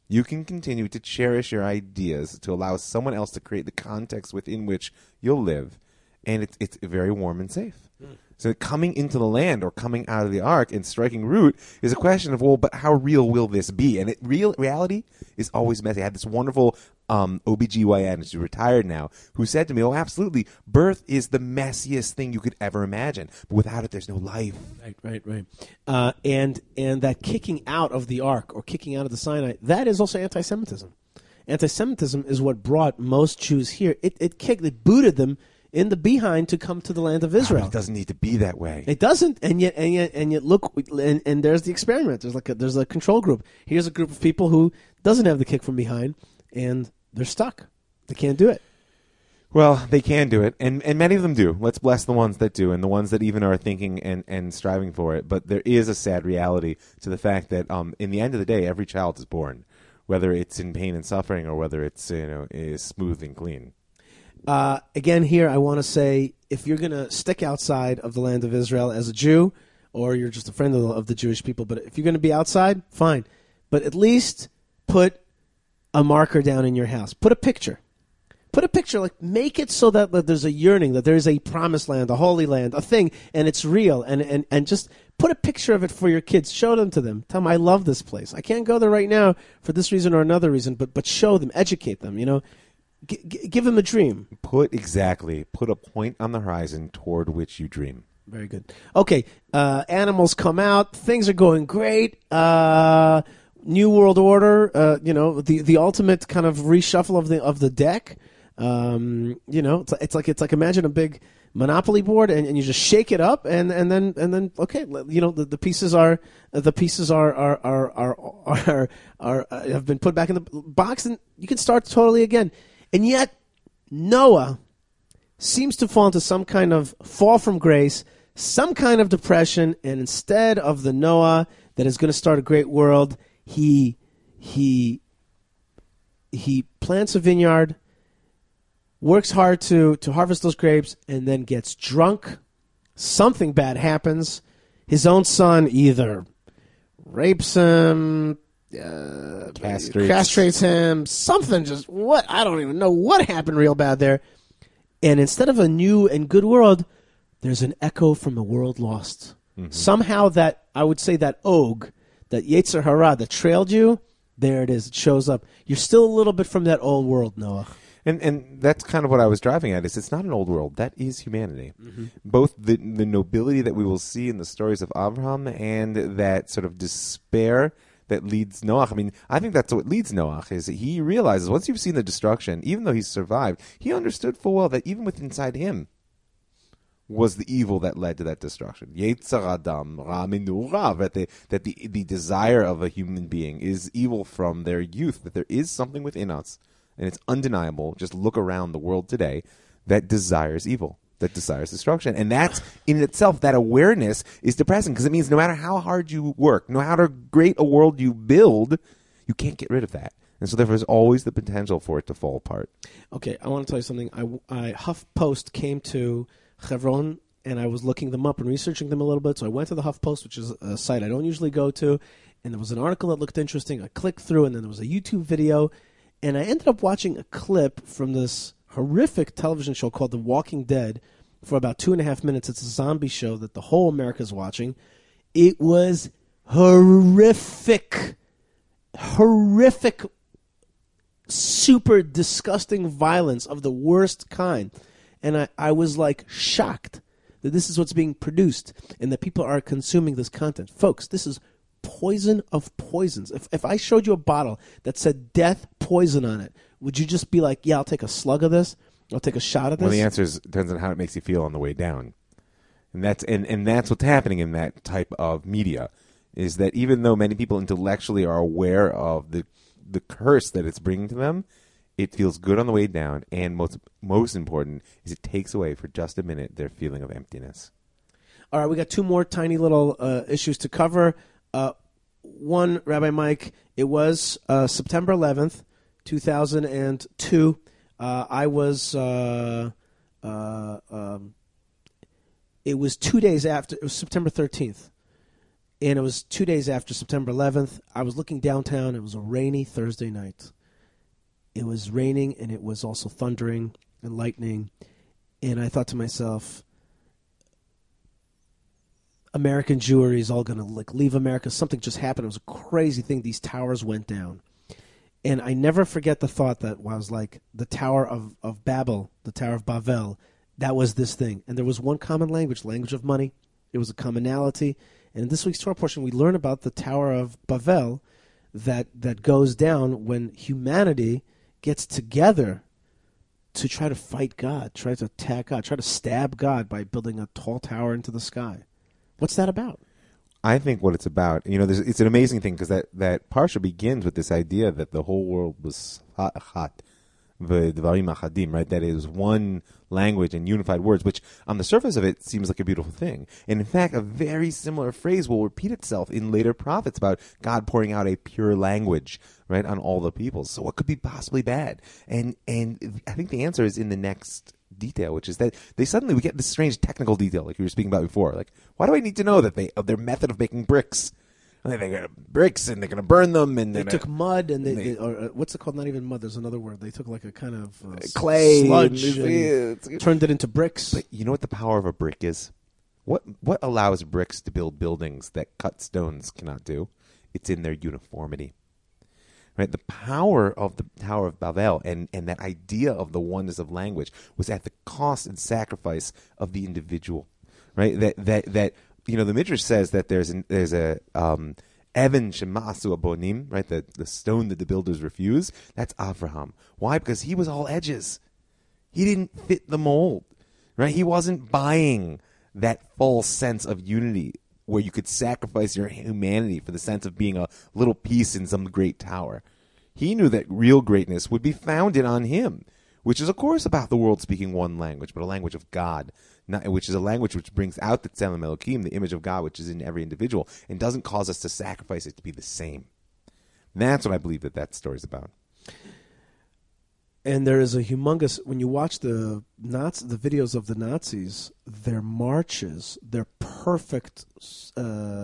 You can continue to cherish your ideas to allow someone else to create the context within which you'll live, and it's it's very warm and safe. Mm. So coming into the land or coming out of the ark and striking root is a question of, well, but how real will this be? And it, real reality is always messy. I had this wonderful um, O B G Y N, who's retired now, who said to me, oh, absolutely, birth is the messiest thing you could ever imagine. But without it, there's no life. Right, right, right. Uh, and and that kicking out of the ark or kicking out of the Sinai, that is also anti-Semitism. Anti-Semitism is what brought most Jews here. It, it kicked, it booted them in the behind to come to the land of Israel. Oh, it doesn't need to be that way. It doesn't, and yet, and yet, and yet, look, and, and there's the experiment. There's like a, there's a control group. Here's a group of people who doesn't have the kick from behind, and they're stuck. They can't do it. Well, they can do it, and, and many of them do. Let's bless the ones that do, and the ones that even are thinking and, and striving for it. But there is a sad reality to the fact that, um, in the end of the day, every child is born, whether it's in pain and suffering or whether it's you know is smooth and clean. Uh, again, here I want to say, if you're going to stick outside of the land of Israel as a Jew, or you're just a friend of the, of the Jewish people, but if you're going to be outside, fine. But at least put a marker down in your house. Put a picture. Put a picture, like make it so that, that there's a yearning, that there's a promised land, a holy land, a thing, and it's real. And, and, and just put a picture of it for your kids. Show them to them. Tell them, I love this place. I can't go there right now for this reason or another reason, but but show them, educate them, you know. G- g- give them a dream. Put exactly. Put a point on the horizon toward which you dream. Very good. Okay, uh, animals come out. Things are going great. Uh, New World Order. Uh, you know, the the ultimate kind of reshuffle of the of the deck. Um, you know, it's, it's like it's like imagine a big Monopoly board, and, and you just shake it up, and, and then and then okay, you know the, the pieces are the pieces are are are are, are, are, are uh, have been put back in the box, and you can start totally again. And yet, Noah seems to fall into some kind of fall from grace, some kind of depression, and instead of the Noah that is going to start a great world, he he he plants a vineyard, works hard to, to harvest those grapes, and then gets drunk. Something bad happens. His own son either rapes him, Uh, castrates. castrates him, something just, what, I don't even know what happened real bad there. And instead of a new and good world, there's an echo from a world lost. Mm-hmm. Somehow that, I would say that Og, that Yetzer Hara that trailed you, there it is, it shows up. You're still a little bit from that old world, Noah. And and that's kind of what I was driving at, is it's not an old world. That is humanity. Mm-hmm. Both the the nobility that we will see in the stories of Abraham and that sort of despair that leads Noach. I mean, I think that's what leads Noach, is that he realizes once you've seen the destruction, even though he's survived, he understood full well that even within inside him was the evil that led to that destruction. Yetzer Adam, Ra Minu Ra, that the, that the, the desire of a human being is evil from their youth, that there is something within us, and it's undeniable, just look around the world today, that desires evil. That desires destruction. And that's, in itself, that awareness is depressing, because it means no matter how hard you work, no matter great a world you build, you can't get rid of that. And so therefore there's always the potential for it to fall apart. Okay, I want to tell you something. I, I HuffPost came to Hebron, and I was looking them up and researching them a little bit. So I went to the HuffPost, which is a site I don't usually go to, and there was an article that looked interesting. I clicked through, and then there was a YouTube video, and I ended up watching a clip from this horrific television show called The Walking Dead for about two and a half minutes. It's a zombie show that the whole America's watching. It was horrific, horrific, super disgusting violence of the worst kind. And I, I was like shocked that this is what's being produced and that people are consuming this content. Folks, this is poison of poisons. If if I showed you a bottle that said death poison on it, would you just be like, yeah, I'll take a slug of this? I'll take a shot of this? Well, the answer is, depends on how it makes you feel on the way down. And that's and, and that's what's happening in that type of media, is that even though many people intellectually are aware of the the curse that it's bringing to them, it feels good on the way down, and most most important is it takes away for just a minute their feeling of emptiness. All right, we got two more tiny little uh, issues to cover. Uh, one, Rabbi Mike, it was uh, September eleventh, two thousand two. Uh, I was, uh, uh, um, it was two days after, it was September thirteenth. And it was two days after September eleventh. I was looking downtown. It was a rainy Thursday night. It was raining, and it was also thundering and lightning. And I thought to myself, American Jewry is all going to like leave America. Something just happened. It was a crazy thing. These towers went down. And I never forget the thought that I was like, the Tower of, of Babel, the Tower of Babel, that was this thing. And there was one common language, language of money. It was a commonality. And in this week's Torah portion, we learn about the Tower of Babel that, that goes down when humanity gets together to try to fight God, try to attack God, try to stab God by building a tall tower into the sky. What's that about? I think what it's about, you know, there's, it's an amazing thing because that, that parsha begins with this idea that the whole world was ha'achat, v'dvarim achadim, right? That is one language and unified words, which on the surface of it seems like a beautiful thing. And in fact, a very similar phrase will repeat itself in later prophets about God pouring out a pure language, right, on all the peoples. So what could be possibly bad? And and I think the answer is in the next detail, which is that they suddenly we get this strange technical detail, like you were speaking about before. Like, why do I need to know that they of their method of making bricks? And they're going to bricks, and they're going to burn them, and they gonna, took mud, and they, and they they or, uh, what's it called? Not even mud. There's another word. They took like a kind of uh, clay, sludge, and, and turned it into bricks. But you know what the power of a brick is? What what allows bricks to build buildings that cut stones cannot do? It's in their uniformity. Right, the power of the Tower of Babel and, and that idea of the oneness of language was at the cost and sacrifice of the individual. Right, that that that you know the Midrash says that there's an, there's a um, Evan Shemasu Abonim, right, the the stone that the builders refused. That's Avraham. Why? Because he was all edges. He didn't fit the mold. Right, he wasn't buying that false sense of unity, where you could sacrifice your humanity for the sense of being a little piece in some great tower. He knew that real greatness would be founded on him, which is, of course, about the world speaking one language, but a language of God, not, which is a language which brings out the Tselem Elohim, the image of God, which is in every individual, and doesn't cause us to sacrifice it to be the same. That's what I believe that that story's about. And there is a humongous, when you watch the Nazi, the videos of the Nazis, their marches, their perfect, uh,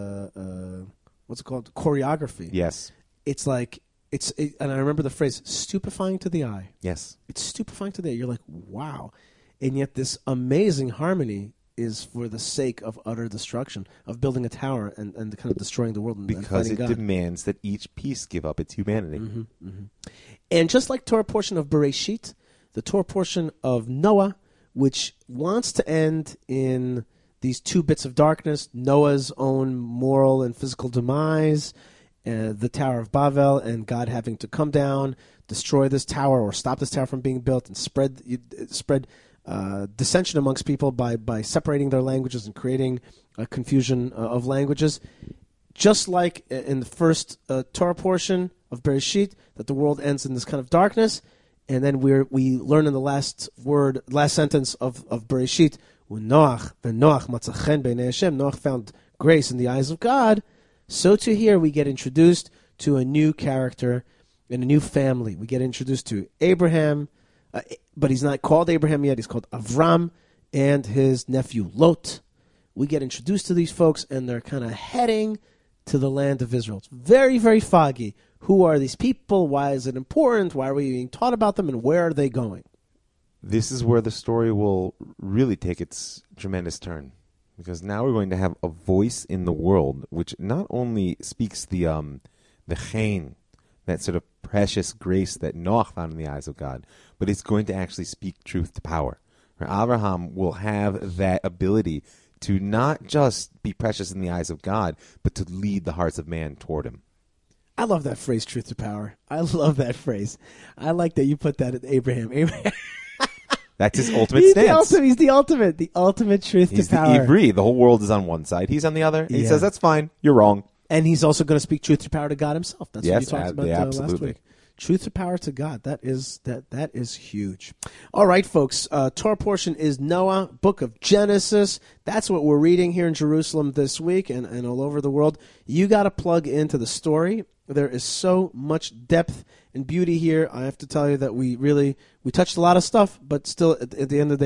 uh, what's it called, choreography. Yes. It's like, it's, it, and I remember the phrase, stupefying to the eye. Yes. It's stupefying to the eye. You're like, wow. And yet this amazing harmony is for the sake of utter destruction, of building a tower and, and kind of destroying the world. And, because and it God. demands that each piece give up its humanity. Mm-hmm, mm-hmm. And just like Torah portion of Bereshit, the Torah portion of Noah, which wants to end in these two bits of darkness, Noah's own moral and physical demise, uh, the Tower of Babel, and God having to come down, destroy this tower or stop this tower from being built, and spread spread uh, dissension amongst people by, by separating their languages and creating a confusion uh, of languages. Just like in the first uh, Torah portion of Bereshit, that the world ends in this kind of darkness, and then we we learn in the last word, last sentence of, of Bereshit, Noach, Noach matzachen b'nei Hashem, Noach found grace in the eyes of God. So to here we get introduced to a new character and a new family. We get introduced to Abraham, uh, but he's not called Abraham yet. He's called Avram, and his nephew Lot. We get introduced to these folks, and they're kind of heading to the land of Israel. It's very, very foggy. Who are these people? Why is it important? Why are we being taught about them? And where are they going? This is where the story will really take its tremendous turn. Because now we're going to have a voice in the world which not only speaks the um, the chen, that sort of precious grace that Noach found in the eyes of God, but it's going to actually speak truth to power. Right? Abraham will have that ability to not just be precious in the eyes of God, but to lead the hearts of man toward him. I love that phrase, truth to power. I love that phrase. I like that you put that at Abraham. Abraham. That's his ultimate he's stance. The ultimate, he's the ultimate, the ultimate truth he's to power. He's the Ivri. The whole world is on one side. He's on the other. And yeah. He says, that's fine. You're wrong. And he's also going to speak truth to power to God himself. That's yes, what you talked ab- about yeah, uh, last absolutely. week. Truth to power to God. That is that that is huge. All right, folks. Uh, Torah portion is Noah, book of Genesis. That's what we're reading here in Jerusalem this week and, and all over the world. You got to plug into the story. There is so much depth and beauty here. I have to tell you that we really we touched a lot of stuff, but still, at, at the end of the day,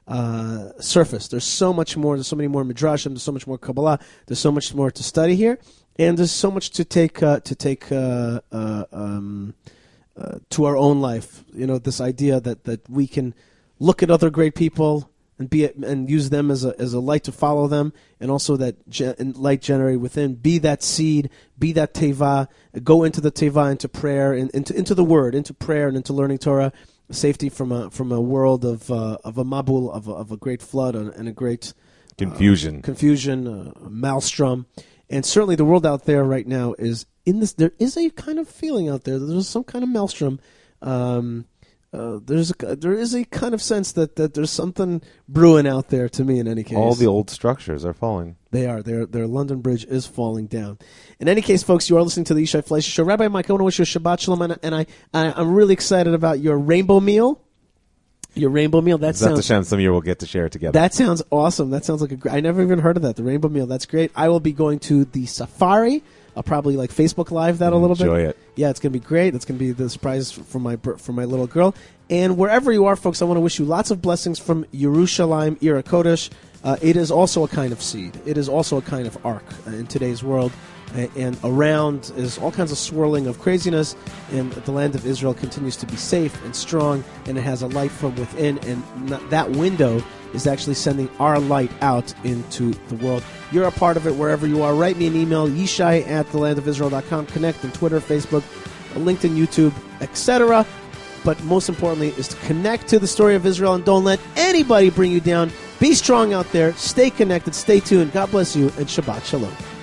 uh, surface. There's so much more. There's so many more midrashim. There's so much more Kabbalah. There's so much more to study here, and there's so much to take uh, to take uh, uh, um, uh, to our own life. You know, this idea that, that we can look at other great people and be and use them as a as a light to follow them, and also that ge- light generated within. Be that seed. Be that teva. Go into the teva, into prayer, and into into the word, into prayer, and into learning Torah. Safety from a from a world of uh, of a mabul, of a, of a great flood and a great confusion, uh, confusion, uh, maelstrom, and certainly the world out there right now is in this. There is a kind of feeling out there that there's some kind of maelstrom. Um, uh, there's a, there is a kind of sense that, that there's something brewing out there. To me, in any case, all the old structures are falling. They are. Their their London Bridge is falling down. In any case, folks, you are listening to the Yishai Fleischer Show. Rabbi Mike, I want to wish you a Shabbat Shalom, and, and I, I I'm really excited about your rainbow meal. Your rainbow meal. That Zat sounds. Hashem, some year we'll get to share it together. That sounds awesome. That sounds like a. Great, I never even heard of that. The rainbow meal. That's great. I will be going to the safari. I'll probably like Facebook Live that a little Enjoy bit. Enjoy it. Yeah, it's gonna be great. That's gonna be the surprise for my for my little girl. And wherever you are, folks, I want to wish you lots of blessings from Yerushalayim, Ira Kodesh. Uh, it is also a kind of seed. It is also a kind of ark uh, in today's world. Uh, and around is all kinds of swirling of craziness. And the land of Israel continues to be safe and strong. And it has a light from within. And not, that window is actually sending our light out into the world. You're a part of it wherever you are. Write me an email, yishai at the land of israel dot com. Connect on Twitter, Facebook, LinkedIn, YouTube, et cetera. But most importantly is to connect to the story of Israel and don't let anybody bring you down. Be strong out there. Stay connected. Stay tuned. God bless you, and Shabbat Shalom.